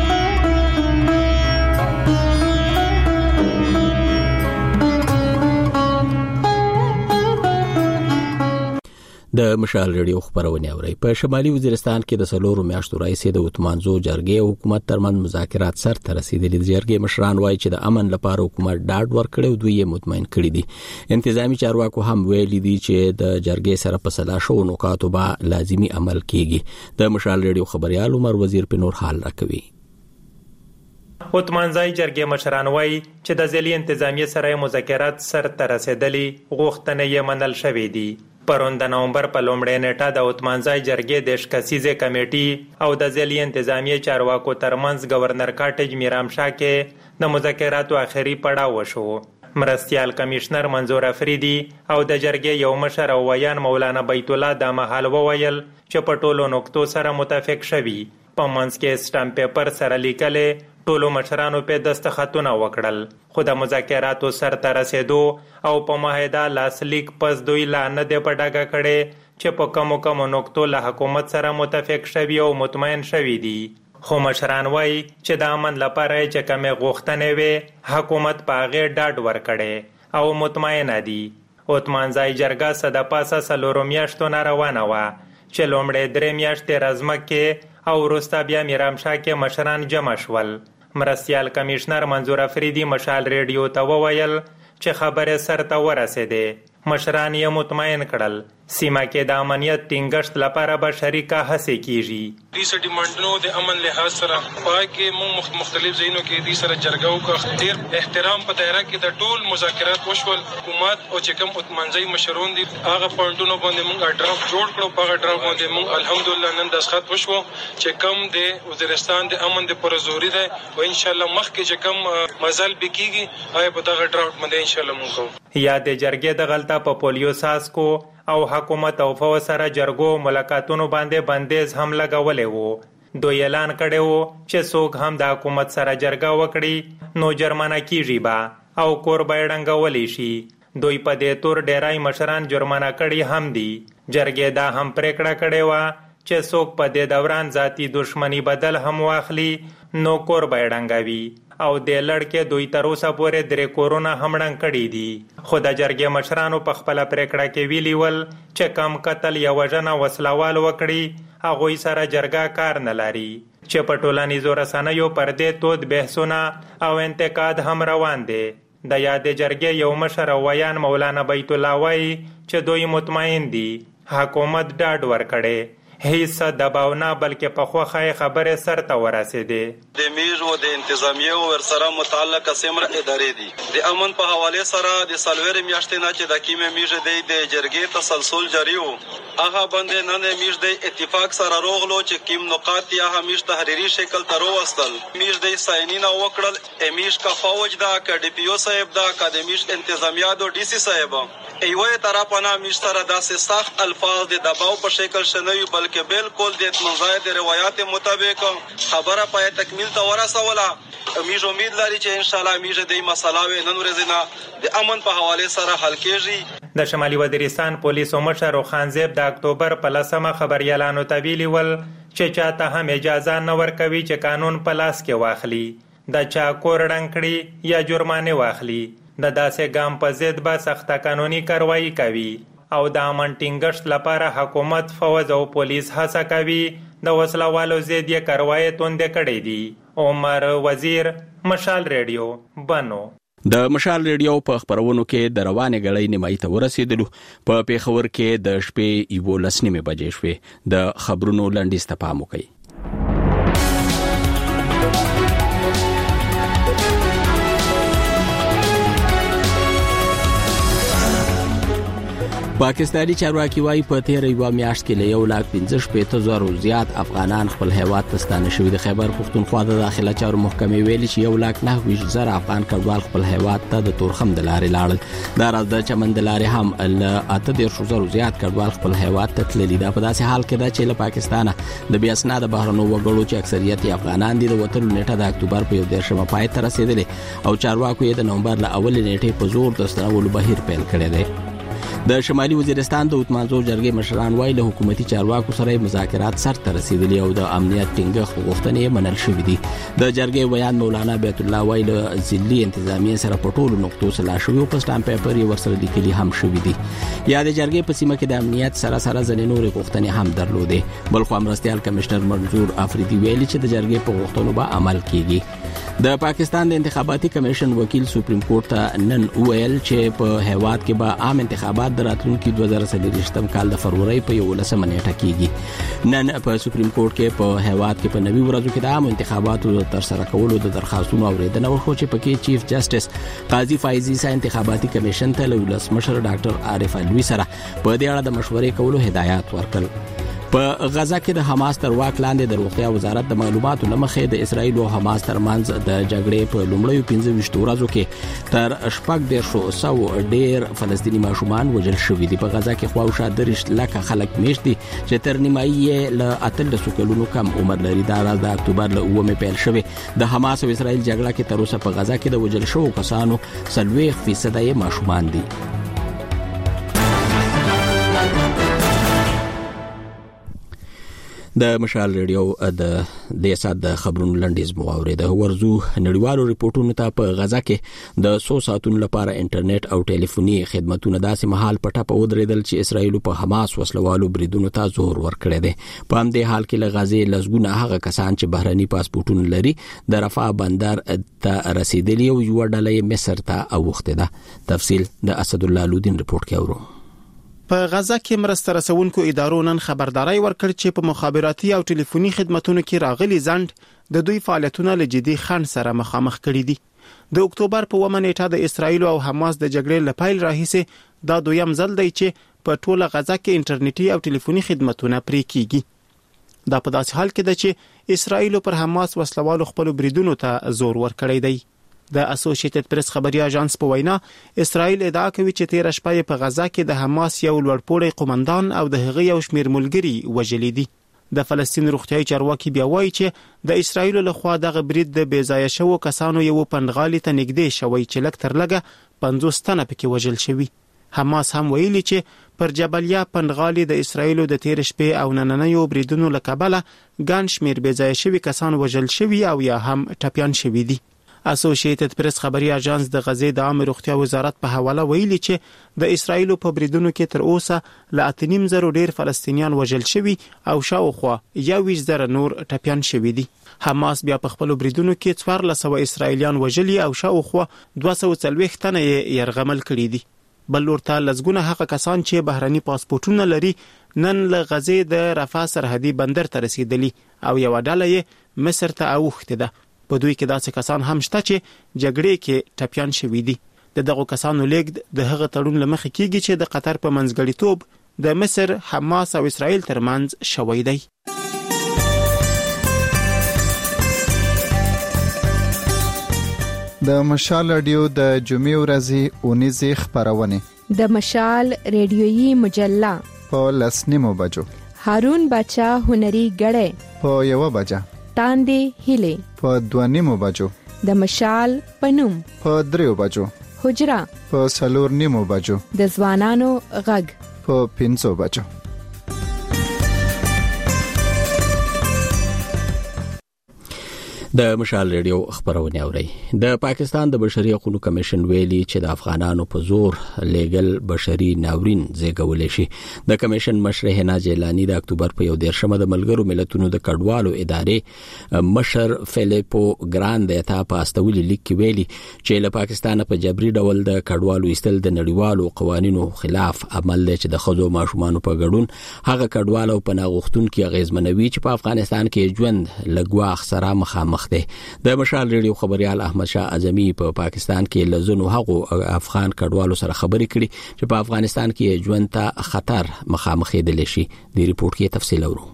د مشال رادیو خبرونه اوري. په شمالي وزیرستان کې د سلورو میاشتو راځي د وتمانزو جرګې او حکومت ترمن مذاکرات سر ته رسیدلي. د جرګې مشران وایي چې د امن لپاره حکومت ډاډ ورکړي او دوی یې مطمئن کړي دي. انتظامی چارواکو هم ویلي دي چې د جرګې سره په سلا شو نکاتو به لازمي عمل کیږي. د مشال رادیو خبريال عمر وزیر په نور حال راکوي. وتمانځای جرګې مشران وایي چې د ځلي انتظامی سره مذاکرات سر ته رسیدلي غوښتنې یې منل شوې دي. پرون د نومبر په لومړۍ نیټه د وتمانځای جرګې د شکسیزه کمیټې او د ځلي انتظامی چارواکو ترمنځ گورنر کاټج میرام شاه کې د مذاکراتو اخري پړاو وشو. مرستیال کمشنر منظور افریدي او د جرګې یو مشر او ویان مولانا بیت الله د مهال وویل چې په ټولو نقطو سره متفق شوي. په منځ کې سټامپ پیپر سره لیکلې ټولو مشرانو په دستخطونه وکړل. خو د مذاکراتو سر ته رسیدو او په معاهده لاسلیک پس دوی لا نه دی په ډاګه کړي چې په کومو کومو نقطو له حکومت سره متفق شوي او مطمئن شوي دي. خو مشران وایي چې د امن لپاره چې کومې غوښتنې وي حکومت په هغې ډاډ ورکړی او مطمئنه دي. وتمانځای جرګه څه د پاسه څلورو میاشتو نه روانه وه چې لومړی درې میاشتې رزمکې او وروسته بیا میرام شاه کې مشران جمع شول. مرستیال کمشنر منظور افریدي مشال ریډیو ته وویل چې خبره سر ته ورسېده. مشران یې مطمئن کړل سیمه کې د امنیت ټینګښت لپاره به شریکه هڅې کیږي. دې ډیمانډونو د امن لحاظ سره پای کې موږ مختلف ځایونو کې دې سره جرګه وکړه. ډېر احترام په دایره کې د ټول مذاکرات وشول. حکومت او چې کوم وتمانځای مشرون دي هغه پوینټونو باندې موږ ډراف جوړ کړو. په هغه ډراف باندې موږ الحمدلله نن دستخط وشو چې کوم د وزیرستان د امن د پرزوري ده او ان شاء الله مخکې چې کوم مزل بکیږي هغه په دغه ډراف باندې ان شاء الله موږ کوو. یا د جرګې د غلطه په پولیو ساسکو او حکومت او فو سره جرګو ملاقاتونو باندې بندیز هم لګولې وو. دوی اعلان کړی وو چې څوک هم د حکومت سره جرګه وکړي نو جرمانه کیږي با او کور به ډنګولی شي. دوی په دې تور ډیرای مشران جرمانه کړي هم دي. جرګې دا هم پریکړه کړې وه چې څوک په دې دوران ذاتی دشمنی بدل هم واخلي نو کور به ډنګوي او د لړکې دوی تر اوسه پورې درې کورونه هم ډنګ کړي دي. خو د جرګې مشرانو په خپله پریکړه کې ویلي ول چې کم قتل یا وژنه وسلوال وکړي هغوی سره جرګه کار نه لري. چې په ټولنیزو رسنیو پر دې تود بحثونه او انتقاد هم روان دي. د یادې جرګې یو مشر او ویان مولانا بیت الله وایي چې دوی مطمئن دي حکومت ډاډ ورکړي. هیڅ دباو نه بلکې په خوخه خبره سر ته ورسېده. د میز او د انتظامیه ور سره متعلق سمره ادارې دي د امن په حواله سره د سلویر میاشتې نه چې د کیمه میژه دی د جرګې تسلسل جاری وو. هغه باندې نن میژ د اتفاق سره روغلو چې کیم نقاط یا همیش تحریری شکل تر وستل. میژ د ساينینا وکړل امیش کا فوج دا ک ډی پی او صاحب دا اکیډمیش انتظامیه دو ډی سی صاحب ایوه طرفنا میژ سره داسې سخت الفاظ د دباو په شکل شنوي بلکې بالکل د منځای د روایت مطابق خبره پای تکمیل ته ورسوله. میژ امید لري چې ان شاء الله میژ د مساله نن ورځ د امن په حواله سره حل کیږي. د شمالي وزیرستان پولیسو مشر خانزیب د اکتوبر په لسمه خبريالانو ته ویلي ول چې چاته هم اجازه نه ورکوي چې قانون په لاس کې واخلي. د چا کور ډنګ کړي یا جرمانه واخلي د داسې ګام په ضد به سخته قانوني کاروایی کوي او د امن ټینګښت لپاره حکومت فوج او پولیس هڅه کوي د وسلوالو ضد یې کاروایی توندې کړې دي. عمر وزیر، مشال ریډیو، بنو. د مشال ریډیو په خبرونو کې د روانې غړۍ نیمایي ته ورسېدلو. په پیښور کې د شپې یولس نیمې بجې شوې. د خبرونو لنډیز ته پام وکړئ. پاکستانی چارواکي وايي په تیر یو میاشت کې له یو لاک پنځه شپېته زره زیات افغانان خپل هیواد ته ستانه شوي دي. خیبر پښتونخوا د داخله چارو محکمې ویلي چې یو لاک نهه ویشت زره افغان کډوال خپل هیواد ته د تورخم د لارې لاړل. دا راز د چمن د لارې هم له اته دېرش زره زیات کډوال خپل هیواد ته تللي. دا په داسې حال کې ده چې له پاکستانه د بې اسناده بهرنیو وګړو چې اکثریت یې افغانان دي د وتلو نیټه د اکتوبر په یو دېرشمه پای ته رسېدلې او چارواکو یې د نومبر له اولې نیټې په زور د ستنولو بهیر پیل کړی دی. د شمالي وزیرستان د اتمانزو جرګې مشران وايي له حکومتي چارواکو سره مذاکرات سر ته رسیدلي او د امنیت ټینګښت غوښتنې منل شوې دي. د جرګې ویان مولانا بیت الله وايي له ځلي انتظامیې سره په ټولو نقطو سلا شوي او په سټامپ پیپر یې ورسره لیکلي هم شوي دي. یا د جرګې په سیمه کې د امنیت سره سره ځینې نورې غوښتنې هم درلودې. بل خو مرستیال کمشنر منظور افریدي ویلي چې د جرګې په غوښتنو به عمل کیږي. د پاکستان د انتخاباتي کمیشن وکیل سپریم کورټ ته نن ویل چې په هیواد کې به عام انتخابات د راتلونکي دوه زره څلوېښتم کال د فروری په یولسمه نیټه کیږي. نن په سپریم کورټ کې په هیواد کې په نوي ورځو کې د عام انتخاباتو د ترسره کولو د درخواستونو اوریدنه وشوه چې پکې چیف جسټس قاضي فایزي سا انتخاباتي کمیشن ته له ولسمشر ډاکټر عارف علوي سره په دې اړه د مشورې کولو هدایت ورکړل. په غزا کې د حماس تر واک لاندې د روغتیا وزارت د معلوماتو لمخې د اسرایل او حماس ترمنځ د جګړې په لومړیو پنځه ویشت ورځو کې تر شپږ دېرشو سوه ډېر فلسطیني ماشومان وژل شوي دي. په غزا کې خواوشا دېرش لکه خلک میشت دي چې تر نیمایي یې له اتلسو کلونو کم عمر لري. دا راز د اکتوبر له اوومې پیل شوی. د حماس او اسرایل جګړه کې تر اوسه په غزا کې د وژل شوو کسانو څلوېښت فیصده یې ماشومان دي. د مشال ریډیو د دې سات د خبرونو لنډیز مو اوریده. ورزو نړیوالو ریپورتونو ته په غزا کې د څو ساعتونو لپاره انټرنیټ او ټلیفوني خدماتونه داسې مهال پټه په ودرېدل چې اسرایل په حماس وسلوالو بریدونو ته زور ورکړی دی. په همدې حال کې له غزې لزګونه هغه کسان چې بهرني پاسپورتونه لري د رفح بندر ته رسیدلي او یو ډله یې مصر ته اوښتې ده. تفصیل د اسد الله لودین ریپورت کې اورو. په غزا کې مرسته رسونکو ادارو نن خبرداري ورکړ چې په مخابراتي او ټلیفوني خدماتونو کې راغلي ځند د دوی فعالیتونه له جدي خنډ سره مخامخ کړي دي. د اکتوبر په اوومه نیټه د اسرایل او حماس د جګړې له پیل راهیسې دا دویم ځل دی چې په ټوله غزا کې انټرنیټي او ټلیفوني خدماتونه پرې کیږي. دا په داسې حال کې ده چې اسرایل پر حماس وسلوالو خپل بریدونو ته زور ورکړی دی. د اسوسییټډ پریس خبري اژانس په وینا اسرائیل ادعا کوي چې تیر شپه په غزا کې د حماس یو لوړپوړی قومندان او د هغه یو شمیر ملګري وژل دي. د فلسطین روغتیاي چارواکي بیا وایي چې د اسرائیل له خوا دغه برید د بیځایه شوو کسانو یو پنډغالي ته نږدې شوی چې لک تر لګه پنځوس تنه پکې وژل شوی. حماس هم ویلي چې پر جبلیا پنډغالي د اسرائیل د تیر شپې او نننیو بریدونو له کبله ګڼ شمیر بیځایه شوی کسان وژل شوی او یا هم ټپيان شوی دي. اسوسییټډ پریس خبري اژانس د غزې د عامه روغتیا وزارت په حواله ویلي چې د اسرایل په بریدونو کې تر اوسه ل اتنیم زره ډیر فلسطینیان وژل شوي او شاوخوا یوویشت زره نور ټپيان شوي دي. حماس بیا په خپل بریدونو کې څوارلس سوه اسرایلیان وژلي او شاوخوا دوه سوه څلوېښت تنه یې یرغمل کړي دي. بل ورته لزګونه هغه کسان چې بهرني پاسپورتونه لري نن له غزې د رفح سرحدي بندر ته رسیدلي او یو ډله یې مصر ته اوښتې ده. په دوی کې داسې کسان هم شته چې جګړې کې ټپيان شوي دي. د دغو کسانو لیږد د هغه تړون لمخې کیږي چې د قطر په منځګړیتوب د مصر، حماس او اسرائیل ترمنځ شوی دی. د مشال رادیو د جمعې ورځې اونیزې خبرونه د مشال ریډیویي مجله په لسنیمو بجو، هارون بچا هنري غړې په یو بجه، تاندې هیله په دوانیمو بجو، د مشال پنوم په دریو بجو، حجرا په سلور نیمو بجو، د ځوانانو غږ په پنځو بجو. د مشال ریډیو خبرونه اوري. د پاکستان د بشري حقوقو کمیشن ویلي چې د افغانانو په زور لیګل بشري ناورین زیږول شي. د کمیشن مشر هنا جیلانی د اکتوبر په یو دیرشمه د ملګرو ملتونو د کډوالو ادارې مشر فلیپو ګراند ته په استولي لیک کې ویلي چې له پاکستان په جبري ډول د کډوالو ایستل د نړیوالو قوانینو خلاف عمل دی چې د خزو ماشومان په ګډون هغه کډوالو په ناغښتون کې غیزمنوي چې په افغانستان کې ژوند لګواخ سره مخامخ دي. د مشال ریډیو خبريال احمد شاه اعظمي په پا پاکستان کې لزنو هغو افغان کډوالو سره خبرې کړي چې په افغانستان کې ژوند ته خطر مخامخ دي شي. د ریپورت کې تفصیل اورو.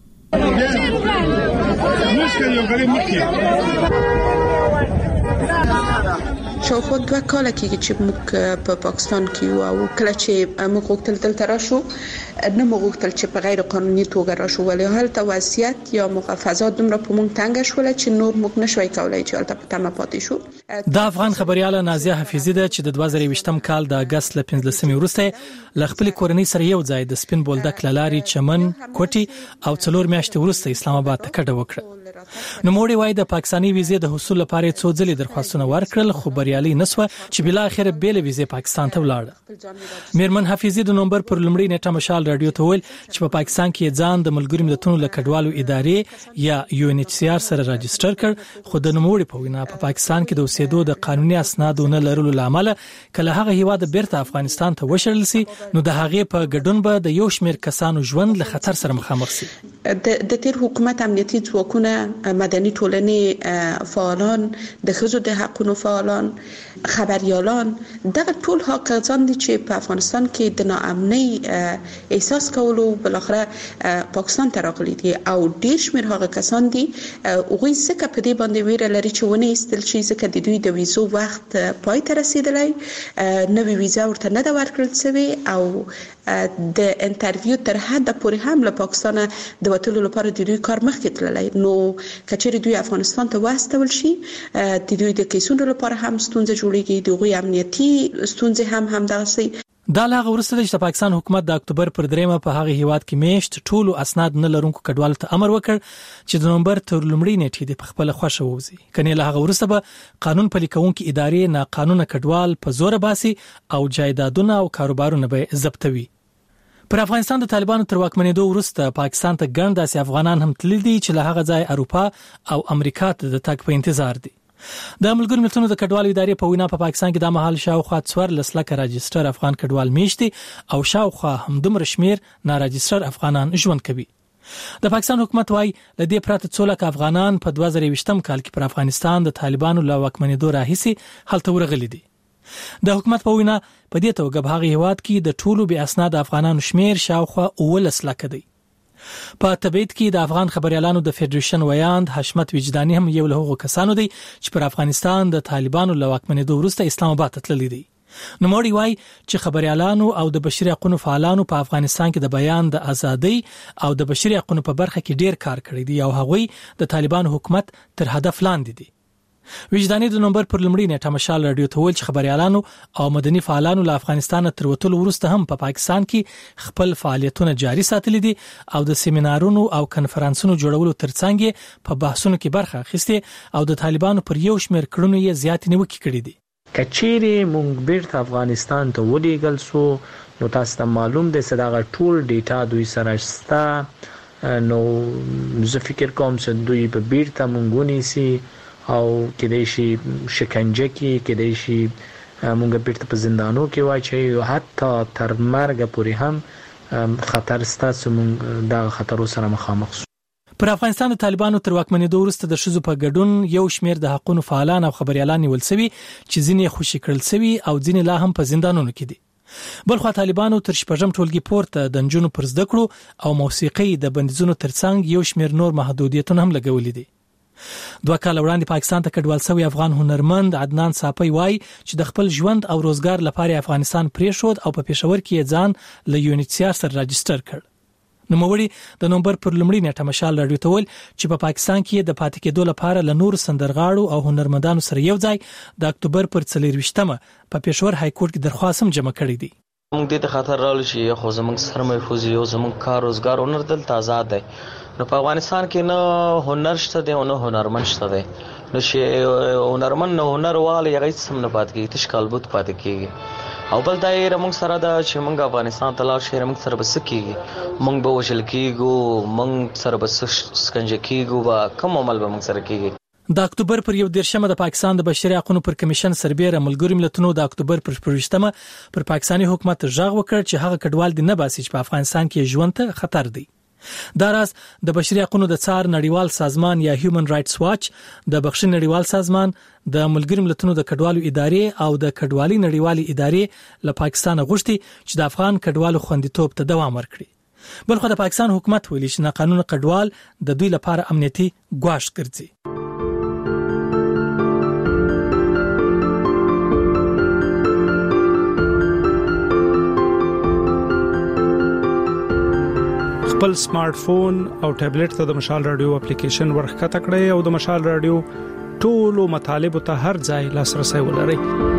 شاوخوا دوه کاله کېږي چې موږ په پاکستان کې یو او کله چې موږ غوښتل دلته راشو نه موږ غوښتل چې په غیر قانوني توګه راشو، ولې هلته وضعیت یا محافظات دومره په موږ تنګ شول چې نور موږ نشوي کولای چې هلته په تمه پاتې شو. د افغان خبرياله نازیه حفیظی ده چې د دوه زره یوویشتم کال د اگست ل پنځلسمې وروسته ل خپل کورنۍ سره یو ځای د سپین بولدک لاري چمن کوټي او څلور میاشتې وروسته اسلام آباد ته کډه وکړه. نو موړي وای د پاکستاني ویزې د حصول لپاره څو ځلې درخواستونه ورکړل خو بریالي نسوه چې بل اخر بیل ویزې پاکستان ته ولاړ. میرمن حفیظی د نومبر پر لمړی نیټه مشال رادیو ته ویل چې په پاکستان کې ځان د ملګرو ملتونو له کډوالو ادارې یا یو ان ایچ سی آر سره راجستر کړ، خو د نوموړي په وینا په پاکستان کې د اوسېدو د قانوني اسنادو نه لرلو لامل کله هغه هیواد بیرته افغانستان ته وشړل سي نو د هغې په ګډون به د یو شمېر کسانو ژوند له خطر سره مخامخ سي. د تیر حکومت امنیتي ځواکونه، مدني ټولنې فعالان، د ښځو د حقوقو فعالان، خبريالان، دغه ټول حقایق دي چې په افغانستان کې د ناامنۍ احساس کولو بل اخره پاکستان ته راغلي دي او ډیر شمېر هغه کسان دي هغوی ځکه په دې باندې ویره لري چې ونه ایستل شي ځکه د دوی د ویزو وخت پای ته رسیدلی، نوې ویزه ورته نه ده ورکړل شوې او د انټرویو تر حده پورې هم له پاکستان د وتلو لپاره د دوی کار مخکې تللی. نو کچېرې دوی افغانستان ته واستول شي د دوی د کیسونو لپاره هم ستونزه جوړیږي، د هغوی امنیتي ستونزې هم همدغسې. دا لاغه ورسته چې د پاکستان حکومت د اکتوبر پر دریمه په هغه هیواد کې میشت ټولو اسناد نه لرونکو کډوالو ته امر وکړ چې د نومبر تر لومړۍ نیټې د خپل خوښه ووزي، کني له هغه ورسته به قانون پلي کوونکي ادارې نه قانون کډوال په زور باسي او جایدادونه او کاروبارونه به ضبطوي. پر افغانستان د طالبانو تر واکمنېدو وروسته پاکستان ته ګڼ داسې افغانان هم تللي دي چې له هغه ځای اروپا او امریکا ته د تګ په انتظار دي. د ملګرو ملتونو د کډوالو ادارې په وینا په پاکستان کې د مهال شاوخوا څوارلس لکه راجستر افغان کډوال میشتي او شاوخوا همدومره شمیر ناراجستر افغانان ژوند کوي. د پاکستان حکومت وايي له دې پرته څو لکه افغانان په دوه زره یوویشتم کال کې پر افغانستان د طالبانو له واکمنېدو راهیسې هلته ورغلي دي. د حکومت په وینا په دې توګه په هغه هیواد کې د ټولو بې اسناد افغانانو شمیر شاوخوا اوولس لکه دی. په تبعید کې د افغان خبريالانو د فدریشن ویاند حشمت وجداني هم یو له هغو کسانو دی چې پر افغانستان د طالبانو له واکمنېدو وروسته اسلام آباد ته تللی دی. نو موړي وای چې خبريالانو او د بشري حقوقو فعالانو په افغانستان کې د بیان د ازادۍ او د بشري حقوقو په برخه کې ډیر کار کړی دی او هغوی د طالبانو حکومت تر هدف لاندې دي. وجداني د نومبر پر لمړی نیټه مشال رادیو ته ویل چې خبريالانو او مدني فعالانو له افغانستان تر وتلو وروسته هم په پا پاکستان کې خپل فعالیتونه جاري ساتلي دي او د سیمینارونو او کنفرانسونو جوړولو ترڅنګ په بحثونو کې برخه اخیسته او د طالبانو پر یو شمېر کړنو یې زیات نیوکې کړې دي. کچېرې مونږ بیرته افغانستان ته ولېږل سو نو تاسو ته معلوم دی صداغه ټول ډیټا دوی سره شته، نو زه فکر کوم چې دوی په بیرته مونږ ونیسي او کېدای شي شکنجه کې، کېدای شي مونږ بیرته په زندانو کې واچي او حتی تر مرګ پورې هم خطر ستاسو مونږ د خطرو سره مخامخ سو. پر افغانستان د طالبانو تر واکمنېدو وروسته د شذو په ګډون یو شمېر د حقوقو فعالان او خبريالان نیول شوي چې ځینې خوشي کړل شوي او ځینې لا هم په زندانونو کې دي. بلخو طالبانو تر شپږم ټولګي پورته د نجونو پر زده کړو او موسیقي د بندیزونو ترڅنګ یو شمېر نور محدودیتونه هم لګولي دي. دوه کال وړاندې پاکستان ته کډوال شوی افغان هنرمند عدنان صافی وای چې د خپل ژوند او روزګار لپاره افغانستان پریښود او په پېښور کې ځان له یو ان ایچ سی آر سره راجستر کړ. نو موړي د نومبر پر لمړی نیټه مشال رادیو ته ویل چې په پاکستان کې د پاتې کېدو لپاره له نور سندرغاړو او هنرمندانو سره یو ځای د اکتوبر پر څلور ویشتمه په پېښور های کورټ کې درخواست هم جمع کړی دی. موږ دې ته خطر راول شي خو زموږ سر محفوظ یو زموږ کار روزګار ونر دلته آزاد دی نو په افغانستان کې نه هنر شته دی او نه هنرمند شته دی نو چې هنرمند نه هنر والی هغه سم نه پات کیږي تش کالبوت پات کیږي او بل دا یې موږ سره دا چې موږ افغانستان ته لاړ شو موږ سره بس کیږي موږ به وشل کیږو موږ سره بس سکنجه کیږو وا کوم عمل به موږ سره کیږي د اکتوبر پر یو دیرشمه د پاکستان د بشري حقوقو پر کمیشن سربېره ملګرو ملتونو د اکتوبر پر پرويشتمه پر پاکستاني حکومت ژغ وکړ چې هغه کډوال دي نه باسي چې په افغانستان کې ژوند ته خطر دی. دا راز د بشري حقوقو د څار نړیوال سازمان یا هیومن رائټس واچ د بخښنې نړیوال سازمان د ملګرو ملتونو د کډوالو ادارې او د کډوالي نړیوالي ادارې له پاکستان غوښتي چې د افغان کډوالو خوندیتوب ته دوام ورکړي. بلخو د پاکستان حکومت ویلي چې ناقانونه کډوال د دوی لپاره امنیتي ګواښ ګرځي. خپل سمارټ فون او ټابلیټ ته د مشال رادیو اپلیکیشن ورخکته کړئ او د مشال رادیو ټولو مطالبه ته هر ځای لاسرسي ولرئ.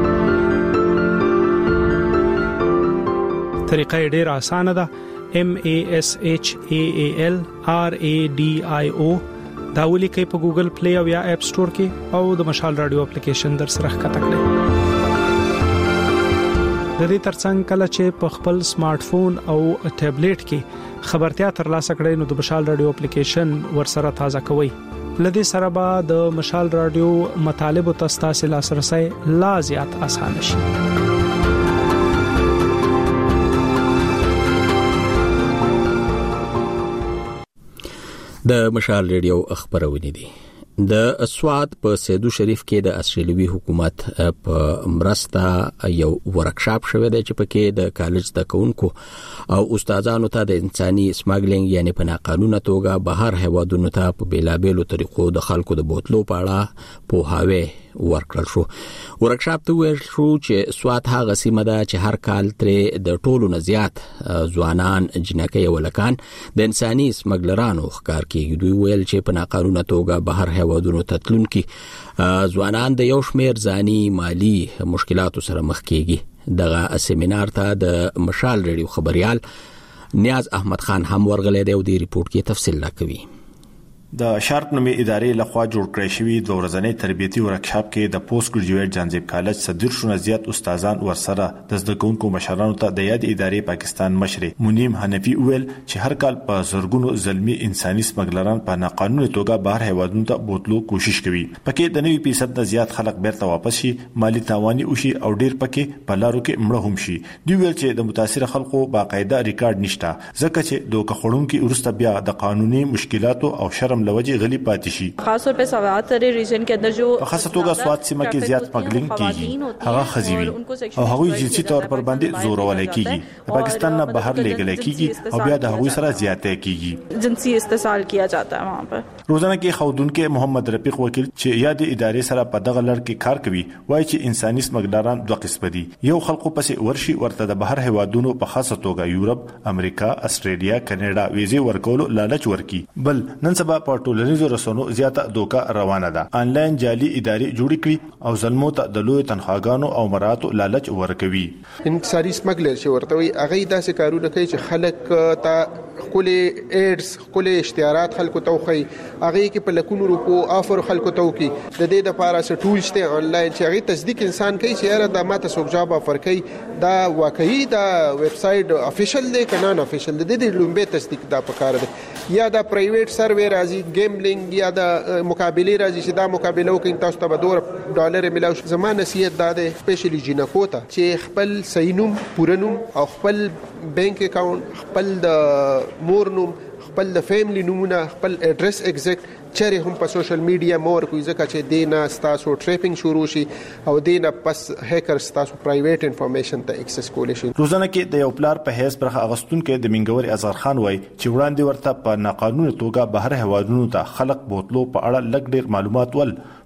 طریقه ډیره اسانه ده. M A S H A A L R A D I O دا ولیکئ په ګوګل پلی او یا اپ سٹور کې او د مشال رادیو اپلیکیشن در سره ښکته کړئ. د دې ترڅنګ کله چې په خپل سمارټ فون او ټابلیټ کې خبرتیا ترلاسه کړئ نو د مشال رادیو اپلیکیشن ورسره تازه کوئ. لدې سره به د مشال رادیو مطالب او تاسو لاسرسي لا زیات اسانه شي. د مشال رادیو خبرونه دي. د اسواد په سیدو شریف کې د استرالیوي حکومت په مرسته یو ورکشاپ شوه دی چې پکې د کالج د کونکو او استادانو ته د انساني سمګلینګ یعنی په ناقانونه توګه بهر هوادونو ته په بیلابېلو طریقو د خلکو د بوتلو په اړه په هاوی ورکړل شو. ورکشاپ ته ویل شو چې سواد هغه سیمه ده چې هر کال ترې د ټولو نه زیات ځوانان جنکۍ ولکان د انساني سمګلرانو ښکار کیږي. دوی ویل چې په ناقانونه توګه بهر هوادونو ته تلونکي ځوانان د یو شمېر ځاني مالی مشکلاتو سره مخ کیږي. دغه سیمینار ته د مشال رادیو خبريال نیاز احمد خان هم ورغلی دی او د ریپورت کې تفصیل راکوي. د شارپ نومي ادارې لخوا جوړ کړی شوی د ورځنی تربیتي ورکشاپ کې د پوسټ ګریجویټ جانزیب کالج صدر شونه زیات استادان ورسره د زده کوونکو مشرانو ته د یاد ادارې پاکستان مشر منیم حنفي ویل چې هر کال په زرګونو ظلمي انساني سمګلران په ناقانونه توګه بهر هوادونو ته بوتلو کوشش کوي. پکې د نوي فیصد نه زیات خلک بیرته واپس شي، مالی تاواني وشي او ډیر پکې په لارو کې مړه هم شي. دوی ویل چې د متاثر خلکو باقاعده ریکارډ نشته ځکه چې دوه خړونکو ورسته بیا د قانوني مشکلاتو او شرم لوجه غلی پاتې شي. خاص طور په سوات سره ریجن کې اندر جو په خاصه توګه سوات سیمه کې زیات سمګلینګ کیږي، هغه خزيوي او هغه جنسي تور پر باندې زور ولای کیږي. د پاکستان نه بهر لګل کیږي او بیا د هغوی سره زیاتې کیږي، جنسي استحصال کیا جاتا ہے وہاں پر. روزانه کې خودونکو محمد رفیق وکیل چې یاد ادارې سره په دغه لړ کې کار کوي وایي چې انساني سمګلران دوه قسم دي. یو خلکو پسې ورشي ورته د بهر هوادونو په خاصه توګه یورپ، امریکا، استرالیا، کاناډا ویزه ورکول لالچ ورکي. بل نن سبا په ټولنیزو رسنو زیاته دوکا روانه ده. آنلاین جعلي ادارې جوړ کړي او ظلمو ته د لوی تنخواګانو او مراتو لالچ ورکوي. انساني سمګلر چې ورته وي هغه داسې کارونه کوي چې خلک ته خپل ایډز خپل اشتهارات خلکو ته وخی، هغه کې په لکونو روپو افر خلکو ته وکي. د دې لپاره څه ټول شته آنلاین چې هغه تصدیق انسان کوي چې یاره دا ماته څوک جواب افر کوي دا واقعي دا ویب سټ افیشل دی کنه نه افیشل دی. د دې لومبه تصدیق دا پکار دی یا دا پرایویټ سروې راځي ګیمبلینګ یا دا مقابله راځي چې دا مقابله وکړي تاسو ته به دوه ډالر ملاوي. زمانه نصیحت دا ده سپیشلی جنکو ته چې خپل صحیح نوم پوره نوم او خپل بانک اکاونټ خپل د مور نوم خپل د فیملی نومونه خپل اډرس ایگزیکټ چیرې هم په سوشل میډیا مور کوي ځکه چې دینا تاسو ټریپینګ شروع شي او دینا پس هیکرز تاسو پرایویټ انفارمیشن ته اکسس کولی شي. روزانه کې د یو پلار په هیڅ برخه اغستون کې د منګوري ازهر خان وای چې وړاندې ورته په ناقانونه توګه بهر هوادونو ته خلق بوتلو په اړه لږ ډیر معلومات ول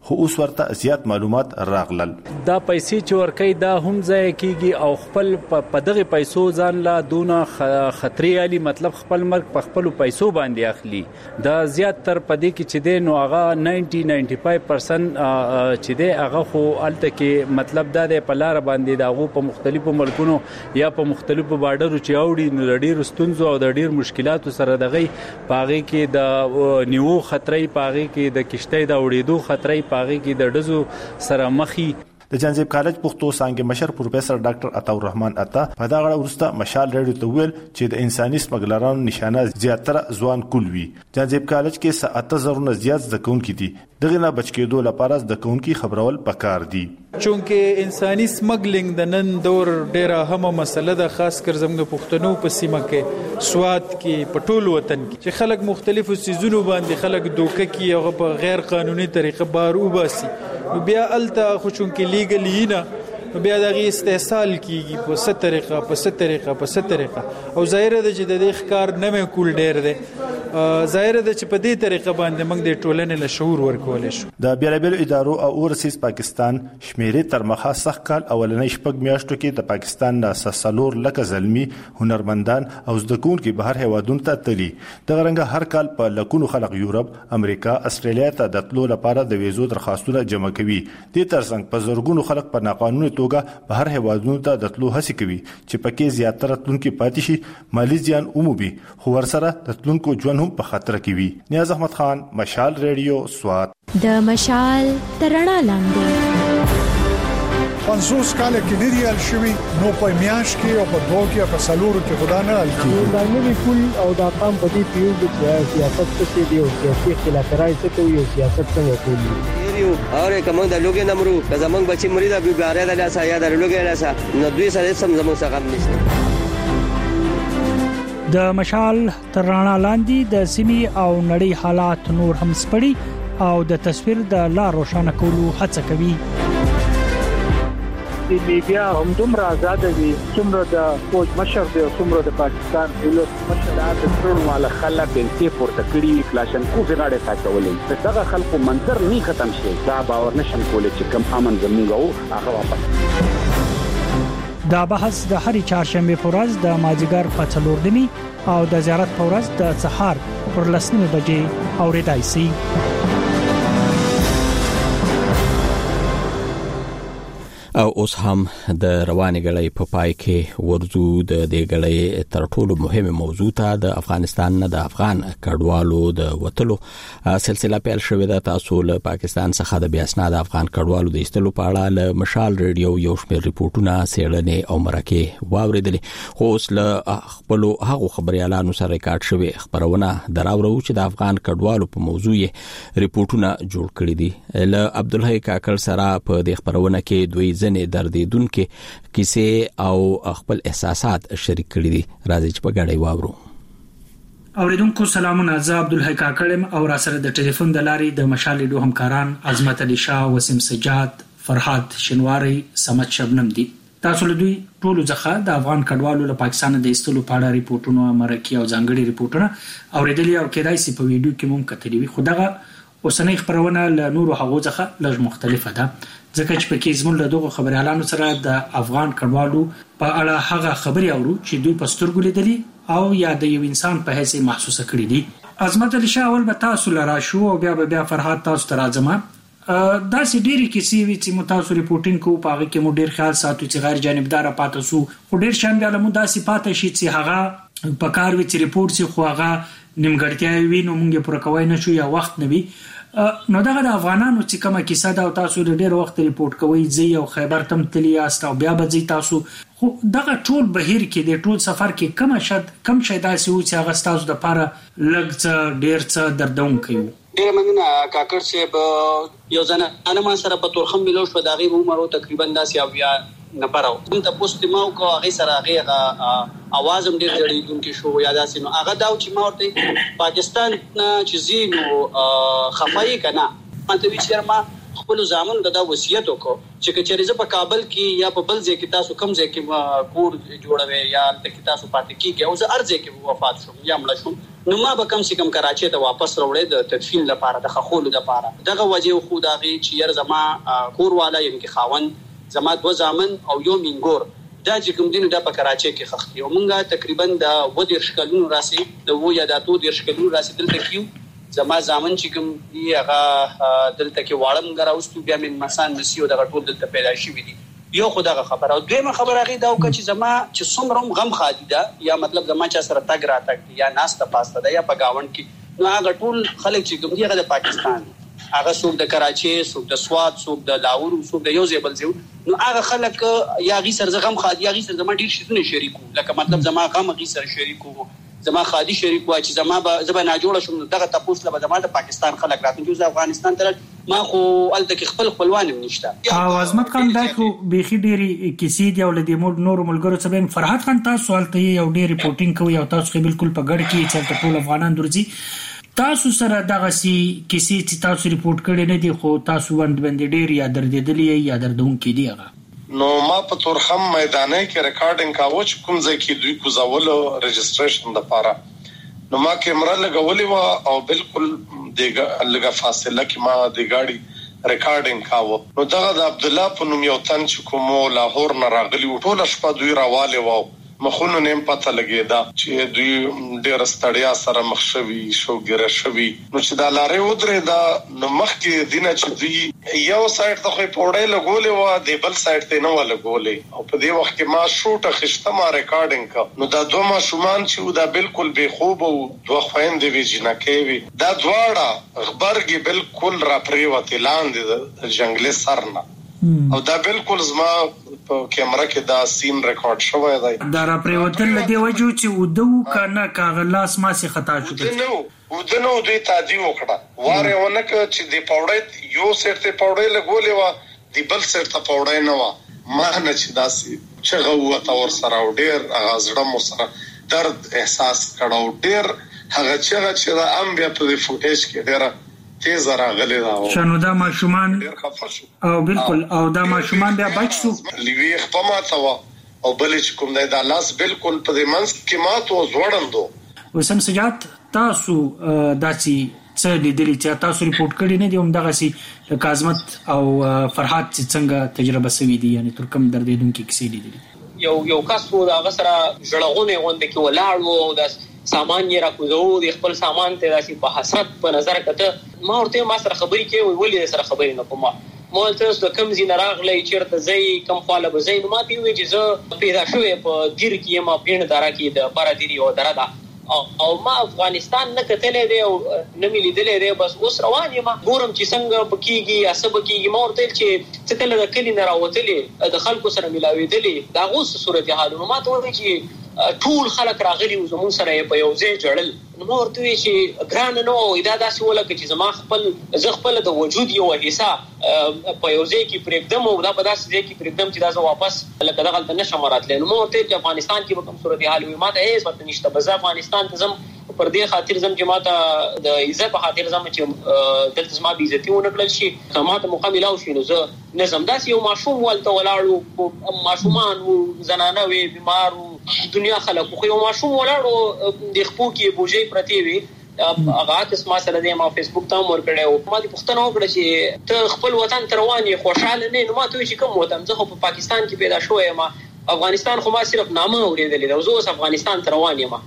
خو اوس ورته زیات معلومات راغلل. دا پیسې چې ورکې دا هم ځای کیږي او خپل په دغه پیسو ځان لا دونه خطرې علي مطلب خپل مرګ په خپل پیسو باندې اخلي. دا زیات تر پدې کې چې دی نو هغه نود نه پنځه پرسنټ چې دی هغه خو الته کې مطلب دا دی په لار باندې داغو په مختلفو ملکونو یا په مختلفو بارډرو چې اوړي نو ډېر ستونزو او د ډېر مشکلاتو سره دغه پاغي کې د نیو خطرې پاغي کې د کشته د اوړېدو خطرې پاغي کې د ډزو سره مخي. د جانزیب کالج پښتو څانګې مشر پروفیسور ډاکټر عطا الرحمن عطا په دا غړ ورسته مشال ریډیو ته ویل چې د انساني سمګلرانو نشانه زیاتره ځوان کول وي. جانزیب کالج کې ساعت زرونه زیات ځکونکي دي دغه نه بچ کېدو لپاره د کونکي خبرول پکار دي. چونکه انساني سمګلینګ د نن دور ډیره اهمه مسله ده خاص کر زموږ پښتنو په سیمه کې سواد کې په ټول وطن کې چې خلک مختلفو سيزونو باندې خلک دوکه کې او په غیر قانوني طریقه بار وباسي بیا الته خو چونکه لیګلی نه بیا دغه استحصال کیږي په ست طریقه په ست طریقه په ست طریقه او ظاهر ده چې د ښکار نه مې کول ډیر ده ظاهر ده چې په دې طریقه باندې موږ د ټولنې له شعور ورکول شو. د بیلابل ادارو او اورسیز پاکستان شمیرې تر مخه سخت کال اولنۍ شپږ میاشتو کې د پاکستان د سلور لکه زلمی هنرمندان او زدکونکو بهر هوادونو ته تللی. دغه رنګه هر کال په لکونو خلک یورپ، امریکا، استرالیا ته د تلو لپاره د ویزو درخواستونه جمع کوي. دې ترڅنګ په زرګونو خلک په ناقانوني توګه بهر هوادونو ته د تلو هڅه کوي چې پکې زیاتره تلونکو پاتې شي مالی زیان عمومي خو ورسره د تلونکو ژوند هم په خطر کې وي. نیاز احمد خان، مشال ریډیو، سوات. د مشال ترڼا لاندې پنځوس کال کې لري شوی نو په میاش کې او په دوه کې په سلورو کې خدا نه حل کیږي. دا نوی کول او دا قام په دې پیو چې سیاست څه دی او سیاسي خلافکاري څه کوي او سیاست څنګه کوي یو اور کوم د لوګي نمرو که زمنګ بچي مریدا بیګاره د لاسه یا د لوګي لاسه نو دوی سره سم زموږ څخه نشته. د مشال ترڼا لاندې د سیمې او نړۍ حالات نور هم سپړي او د تصویر د لا روښانه کولو هڅه کوي. د میډیا هم دومره آزاد دي څومره د فوج مشر دی څومره د پاکستان دولت مشر د ټول مال خلک انتي پورته کړی کلاشن کو غړاړه ساتولې دغه خلکو منظر نه ختم شي دا باور نشم کولای چې کم امن زموږ او هغه واپس. دا بحث د هرې چهارشنبه په ورځ د مازیګر په څلور نیمه او د زیارت په ورځ د سهار پر لسنیمه بجې اورېدای شي. او اوس هم د رواني غړې په پای کې ورزو د دې غړې تر ټولو مهمه موضوع ته د افغانستان نه د افغان کډوالو د وټلو سلسله پیل شوې ده. تاسو له پاکستان څخه د بیا اسناد افغان کډوالو د ایستلو په اړه له مشال ریډیو یو شمېر ریپورتونه سیړنې او مرکه واوریدلې. خو اوس له خپل هغه خبريالانو سره ریکارډ شوی خبرونه دراورو چې د افغان کډوالو په موضوع یې ریپورتونه جوړ کړي دي. له عبدالحی کاکړ سره په دې خبرونه کې دوی ځنې دردیدونکې کیسې او خپل احساسات شریک کړي دي. راځي چې په ګډه واورو. اوریدونکو سلامونه، زه عبدالحی کاکړم او را سره د ټلیفون د لارې د مشال ریډیو همکاران عظمت علي شاه، وسیم سجاد، فرحات شنواری، سمت شبنم دي. تاسو له دوی ټولو څخه د افغان کډوالو له پاکستان د ایستلو په اړه ریپورتونه، مرکه او ځانګړي ریپورتونه اوریدلي او کېدای شي په ویډیو کې مونږ کتلې وي. خو دغه اوسنۍ خبرونه له نورو هغو څخه لږ مختلفه ده ځکه چې پکې زموږ له دغه خبريالانو سره د افغان کډوالو په اړه هغه خبري اورو چې دوی په سترګو لیدلي او یا د یو انسان په حیث محسوسه کړی دي. عظمت علي شاه اول به تاسو لرا شو او بیا به بیا فرحات تاسو ته راځم. دا سې ډېری کیسې وی چې متاسو ریپورتینګ کو پاغه کې مو ډېر خیال ساتو چې غیر جانبدار پاتې سو خو ډېر شان بیا مو داسې پاتې شي چې هغه په کار وی چې ریپورت سي خو هغه نیمګړتیا وي نو موږ پوره کوی نه شو یا وخت نه وي. نو دغه د افغانانو چې کومه کیسه دا تاسو ډېر وخت ریپورت کوي زی او خیبر تم تلی است او بیا به زی تاسو خو دغه ټول بهیر کې د ټول سفر کې کم شد کم شي داسې و چې هغه تاسو د پاره لږ څه ډېر څه دردون کوي. ډېر مننه کاکړ صاحب. یو ځنه انا ما سره په تورخم ملو شو د غیر عمر تقریبا داسې او بیا نه پراو ته پوسټ ماو کو هغه سره هغه आवाज هم ډېر جوړیدونکو شو یا داسې نو هغه دا چې ما ورته پاکستان چې زینو خفای کنه ماته وی چې ما خپل ځامن د وصیت وکړو چې کچېرې په کابل کې یا په بل ځای کې تاسو کم ځای کې کور جوړوي یا د تاسو پاتې کیږي او زه ارزه کې وفات شوم یا مړ شوم نو ما به کم سي کم کراچي ته واپس راوړې د تدفین لپاره د خخولو لپاره. دغه وجه خو دا غي چې ير زما کور والا یعنی کې خاوند زما دو زامن او یو مینګور دا چې کوم دین د په کراچي کې خخ یو مونږه تقریبا د و د شکلونو راسي د و یا د تو د شکلونو راسي دلته کیو زما زامن چې کوم دی هغه دلته کې واړم غراوستو بیا من مسان نسیو دغه ټول دلته پیدا شي وي. یو خدای خبره او دویمه خبره غي دا او چې زما چې څومره غم خادي دا یا مطلب زما چا سره تګ را تګ یا ناسته پاسته دا یا په گاوند کې نو هغه ټول خلک چې کوم دی هغه د پاکستان هغه څوک د کراچي څوک د سواد څوک د لاهور څوک د یو ځبل ځو نو هغه خلک یا غي سر زغم خادي یا غي سر زما ډیر شي شریکو لکه مطلب زما غم غي سر شریکو زما خادي شریک وای چې زما به زما نه جوړ شوم دغه تاسو له زما د پاکستان خلک راتلونکي ز افغانستان تر ما خو الته کې خپل خپلوان نشته. او عظمت خان دا خو بيخي ډيري کیسې دی او لدی مور نور ملګرو څخه فرحات خان تاسو الته یو ډير ریپورټینګ کوي او تاسو بالکل په ګډ کې چې ټول افغانان درځي تاسو سره دغه سي کیسې چې تاسو ریپورټ کړي نه دي خو تاسو وند باندې ډير یا دردېدلې یا دردونکې دی هغه نو ما په تورخم میدانې کې ریکارډینګ کاوه چې کوم ځای کې دوی کوزاولو رجسټریشن لپاره نو ما کیمرا لګولې و او بالکل دغه لګه فاصله کې ما د ګاډي ریکارډینګ کاوه نو دغه د عبد الله په نوم یو تن چې کوم لاهور نه راغلی و ټول شپه دوی راواله و مخونو نیم پته لګیدا چې دوی ډېر ستړیا سره مخ شوي شو ګره شوي نو چې دا لارې ودرې دا نو مخ کې دینه چې دوی یو سایت ته خو پوړې لګولې و د بل سایت ته نه ولګولې او په دې وخت کې ما شوټه خشته ما ریکارډینګ کا نو دا دوه ماشومان چې دا بالکل بے خوب او دوه خويندې وی جنکې وی دا دواړه خبرګي بالکل را پریوته لاندې د جنگلي سرنا او دا بالکل زما په کیمرا کې دا سین ریکارډ شوی دی دا را پریوتل لدی وجو چې ودو کنه کاغلاس ما سي خطا شو نو ودنو دوی تادی وکړه واره ونک چې دی پاوډې یو سیټ ته پاوډې لګولې و دی بل سیټ ته پاوډې نه و ما نه چې داسي چې غوته ور سره او ډیر غازړه مو سره درد احساس کړه ډیر هغه چې چې دا ام بیا په فوټیج کې ډیر تیز راغلی دا شنو دا ماشومان او بالکل او دا ماشومان بیا بچ شو لوی خپماته و او بل چې کوم دا لاس بالکل په دې منځ کې ماته زوړندو وسم سجاد تاسو داسي څه لیدلی چې تاسو ریپورت کړی نه دی هم دغه سي کاظمت او فرحات څنګه تجربه سوي دي یعنی تر کوم دردیدونکو کیسې لیدلې یو یو کس وو دا غسره جړغونه غونډه کې ولاړ وو دا سامان یې راکوزو د خپل سامان ته راشي په حسرت په نظر کته ما ورته ما سره خبرې کوي ولې سره خبرې نه کوم ما ته د کم زین راغلی چیرته زئی کم خاله به زین ما تی وی چې زه پیدا شوې په دیر کې ما پین دارا کې د بارا دیری او دردا او ما افغانستان نه کتلې دی او نه ملي دلې دی بس اوس روان یم ګورم چې څنګه بکیږي اسب کیږي ما ورته چې څه تل د کلی نه راوتلې د خلکو سره ملاوي دلې دا اوس صورت حال نو ما ته وی چې ټول خلک راغلي او زمون سره په یو ځای جوړل نو ورته چې ګران نو دا داسې ولکه چې زما خپل ز خپل د وجود یو حصہ په یو ځای کې پرېږدم او دا په داسې ځای کې پرېږدم چې دا زه واپس لکه دغه تل نشم راتللی نو ورته چې افغانستان کې کوم صورت حال وي ماته هیڅ پته نشته بس افغانستان ته زم پر دې خاطر زم چې ماته د عزت په خاطر زم چې دلته زما د عزت ونه کړل شي ماته مقابله وشي نو زه نظم داسې یو ماشوم ولته ولاړو ماشومان وو زنانه وي بیمار وو دنیا خلک خو یو ماشوم ولاړو د خپو کې بوجي پرتی وي هغه قسمه سره د ما فیسبوک ته مور کړو ما د پښتنو وکړه چې ته خپل وطن تر رواني خوشاله نه نو ما ته چې کوم وطن زه په پاکستان کې پیدا شوې ما افغانستان خو ما صرف نامه اوریدلې دا زه افغانستان تر رواني ما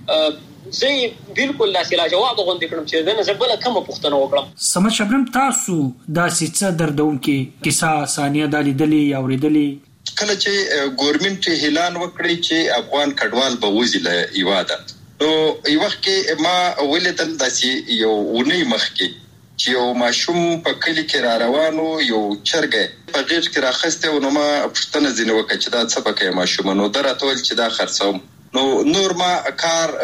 زه بالکل لا سلا جواب غوندې کړم چې دا نه زبله کوم پښتنو وکړم سم شبرم تاسو دا څه دردونکې کیسه ثانیه د لیدلې او ریدلې کله چې ګورنمنت اعلان وکړي چې افغان کډوال به وځي له ایواده نو یو وخت کې ما ولیدل داسې یو ونی مخ کې چې یو ماشوم په کلی کې را روانو یو چرګه په غیږ کې راخسته نو ما پښتنه ځینې وکړه چې دا څه پکې ماشوم نو دراتول چې دا خرڅوم نو نور ما کار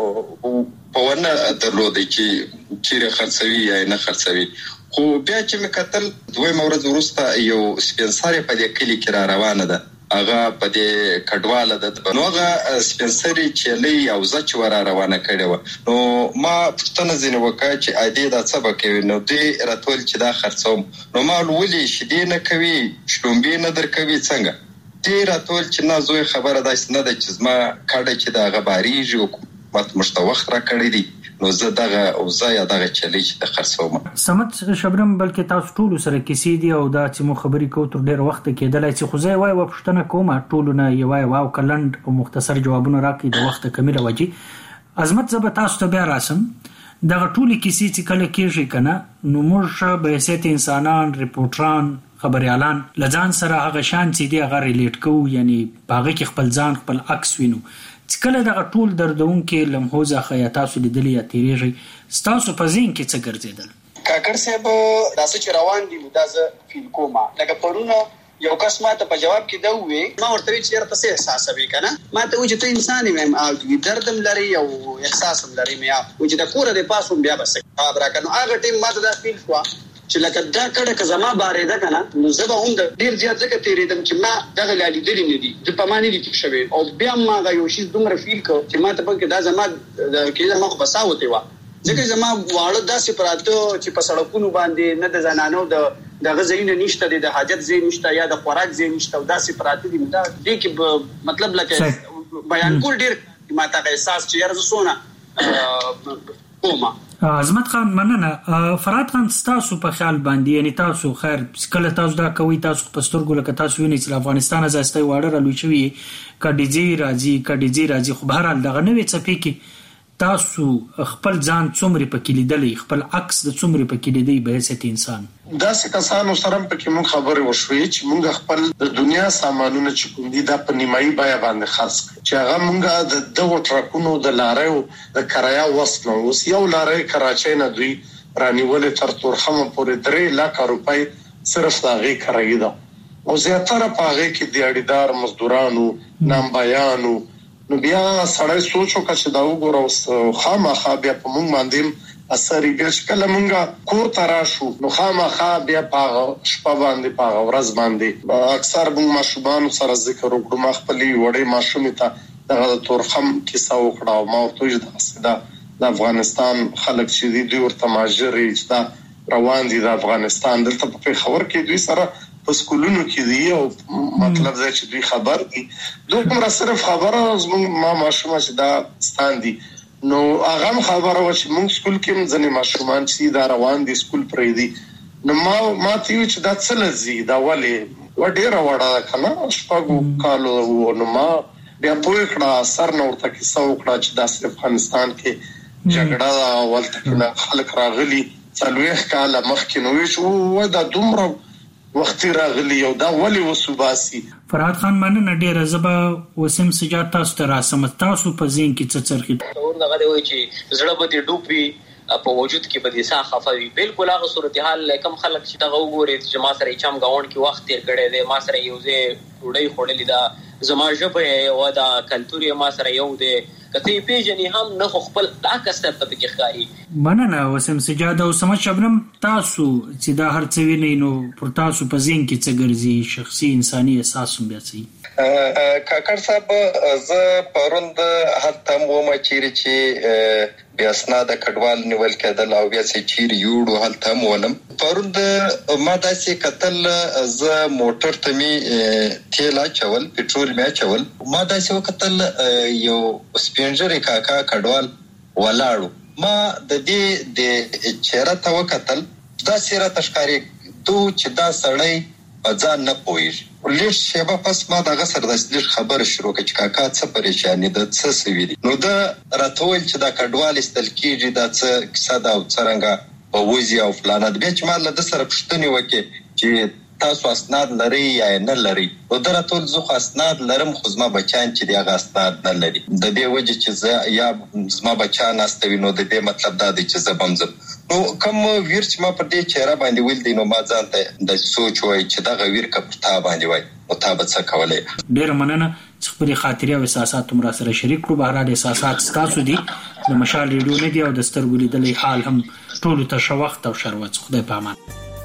په ونه درلودي چې چیرې خرڅوي یا نه خرڅوي خو بیا چې مې کتل دوی مورز ورسته یو سپنسر په دې کلی کې را روانه ده هغه په دې کډواله ده نو هغه سپنسر چې لې او زچ ورا روانه کړي و نو ما پښتنه ځینې وکړه چې اېدې دا څه بکوي نو دې راتول چې دا خرڅوم نو ما ولې شیدې نه کوي شلومبې نه در کوي څنګه دې راتول چې نه زوی خبره داس نه ده چې زما کډه چې دا غباريږي مت مشتوخ را کړی دي نو زه دغه او زه یا دغه چلیج د خرڅوم. سمت شبرم بلکې تاسو ټول سره کیسې دي او دا چې مو خبرې کوو تر ډیر وخت کېدلای چې خو زه وای و پښتنه کومه ټول نه یوای واو کلند او مختصر جوابونه راکړي د وخت کمی راوځي. عظمت زب تاسو ته بیا راسم دغه ټولې کیسې چې کله کېږي کنه نو موږ به حیثیت انسانان ریپورټران خبريالان لځان سره هغه شان چې دی هغه ریلیټ کوو یعنی باغه کې خپل ځان خپل عکس وینو چې کله دغه ټول دردون کې لمحوزه خیا تاسو لیدلې یا تیریږي تاسو په ذهن کې څه ګرځیدل؟ کاکړ صاحب داسې چې روان دي دا زه فیل کوم لکه پرونه یو کس ماته په جواب کې دا وې ما ورته وی چې تاسو احساسوي کنه ما ته وی چې ته انسان یې او دې دردم لري او احساس هم لري مې او چې د کور د پاسو بیا بس خبره کنه هغه ټیم ماته دا فیل شو چې لکه دا کړه که زما بارې ده کنه نو زه به هم د ډیر زیات ځکه تیرېدم چې ما دغه لالي دلی نه دي د پمانې دي چې شوی او بیا ما غو یو شی دومره فیل کو چې ما ته پکې دا زما کې زما خو بساوته و ځکه زما واړه داسې پراته چې په سړکونو باندې نه د زنانو د دغه زین نشته د حاجت زین نشته یا د خوراک زین نشته داسې پراته دي دا دې کې مطلب لکه بیان کول ډیر ما ته احساس چې یاره سونه کومه. عظمت خان مننه. فراد خان تاسو په خیال باندې یعنی تاسو خیر کله تاسو دا کوي تاسو په سترګو لکه تاسو وینئ چې افغانستان ازاستي واړه رالوي شوی کډيجي راځي کډيجي راځي خو بهرحال دغه نوې څپې کې تاسو خپل ځان څومره پکې لیدلې خپل عکس د څومره پکې لیدلې به حیثیت انسان دا څه کسانو سره پکې مونږ خبرې وشوي چې مونږ خپل د دنیا سامانونه چې کوم دي دا په نیمایي بیا باندې خرڅ چې هغه مونږ د دغه ټرکونو د لارې د کرایا وسنو اوس یو لارې کراچۍ نه دوی رانیولې تر تورخم پورې درې لک روپۍ صرف دا غي کرایي ده او زیاتره پاغه کې د اړیدار مزدورانو نامبایانو نو بیا سړی سوچو چې دا وګورو خامخا بیا په مونږ باندې اثر یې کله مونږه کور تراشو نو خامخا بیا په شپه باندې په ورځ باندې اکثر مونږ ماشومان سره ذکر وکړو ما خپلې وړې ماشومې ته دغه تورخم کیسه وکړه او ما ورته د صدا د افغانستان خلک چې دی دوی ورته ماجري چې دا روان دي د افغانستان دلته په خبر کې دوی سره په سکولونو کې دی او مطلب دا چې دوی خبر دي دوی کوم صرف خبره زموږ ما ماشومان چې دا ستان دي نو هغه خبره و چې موږ سکول کې ځنې ماشومان چې دا روان دي سکول پرې دي نو ما ما ته چې دا څه لزي دا ولې و ډیره وړه کنه شپږو کالو نو ما بیا پوه کړه سر نو ورته کې سو کړه چې د افغانستان کې جګړه اول خلک راغلي څلويخ کاله مخکې نو وشو دا دومره وخت راغلی او دا ولي وسوباسي. فراد خان مننه ډیره زبا وسم سجاد تاسو ته راسم تاسو په ذهن کې څه څرخي اور دغه دی چې زړه به ډوبي په وجود کې به دي ساه خفوي بالکل هغه صورتحال کم خلک چې دغه وګوري چې ما سره چم گاوند کې وخت تیر کړي دي ما سره یو ځای ډوډۍ خوړلې ده زما ژبه او دا کلتور ما سره یو دی کته پیژنې هم نه خپل عکس ته پکې ښکاری. مننه وسم سجاد او سم شبنم تاسو چې دا هر څه وینئ نو پر تاسو په ذهن کې څه ګرځي شخصي انساني احساس هم بیا سي. کاکړ صاحب زه پروند هلته مو ما چیرې چې بیا اسناد کډوال نیول کېدل او بیا چې چیرې یوړو هلته مولم پروند ما داسې قتل زه موټر ته می تیل اچول پټرول می اچول ما داسې وکتل یو سپینجری کاکا کډوال ولاړو ما د دې د چیرې ته وکتل دا سیره تشکاری تو چې دا سړی ځان نه پوهیږي لیش شیبه پس ما دغه سره د سلیش خبر شروع کړ چې کاکا څه پریشانی ده څه سوي نو دا راتول چې دا کډوال استل کیږي دا څه کیسه دا څنګه په وځي او فلانات به چې مال د سره پښتني وکي چې تاسو اسناد لري یا نه لري او دا راتول زه خو اسناد لرم خو زما بچان چې دغه اسناد نه لري د دې وجه چې زه یا زما بچان استوي نو د دې مطلب دا دی چې زه بمزم نو کوم ویر چې ما پر دې چهره باندې ول دي نو ما ځان ته د سوچ وای چې دا غویر کپتا باندې وای او تا به څه کولای. ډیر مننه چې خپل خاطرې او احساسات تم را سره شریک کړو. بهرحال احساسات تاسو دي د مشال ریډیو نه دی او د سترګو لیدلې حال هم ټول ته شوخت او شروت خدای په امان.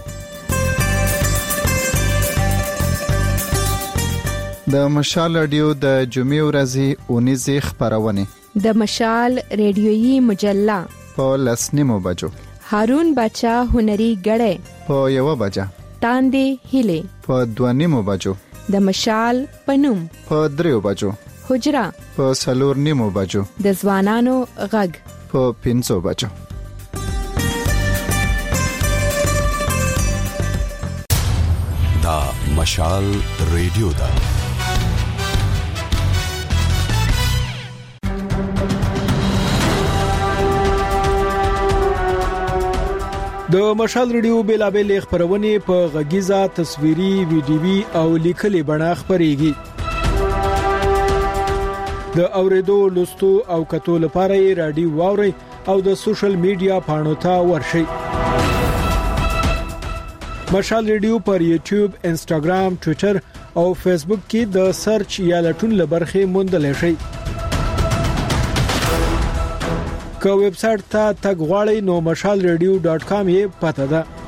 د مشال رادیو د جمعې ورځې اونیزه خبرونه د مشال ریډیويي مجله په لسنیمو بجو هارون بچا هنري غړې په یو بجا تاندې هله په دوانیمو بجو د مشال پنوم په دریو بجو حجره په سلور نیمو بجو، د ځوانانو غږ په پنځو بجو. دا مشال ریډیو دا د مشال ریډیو بیلابل خبرونه په غږیزه، تصویري، ویډیوي او لیکلي بڼه خبريږي. د اوریدو، لوستو او کتو لپاره یې رادیو واوري او د سوشل میډیا پاڼو ته ورشئ. مشال ریډیو پر یوټیوب، انسټاګرام، ټوئیټر او فیسبوک کې د سرچ یا لټون لبرخه موندل شي. که ویب سټ ته تګ غواړئ نو مشال ریډیو ډاټ کام یې پته ده.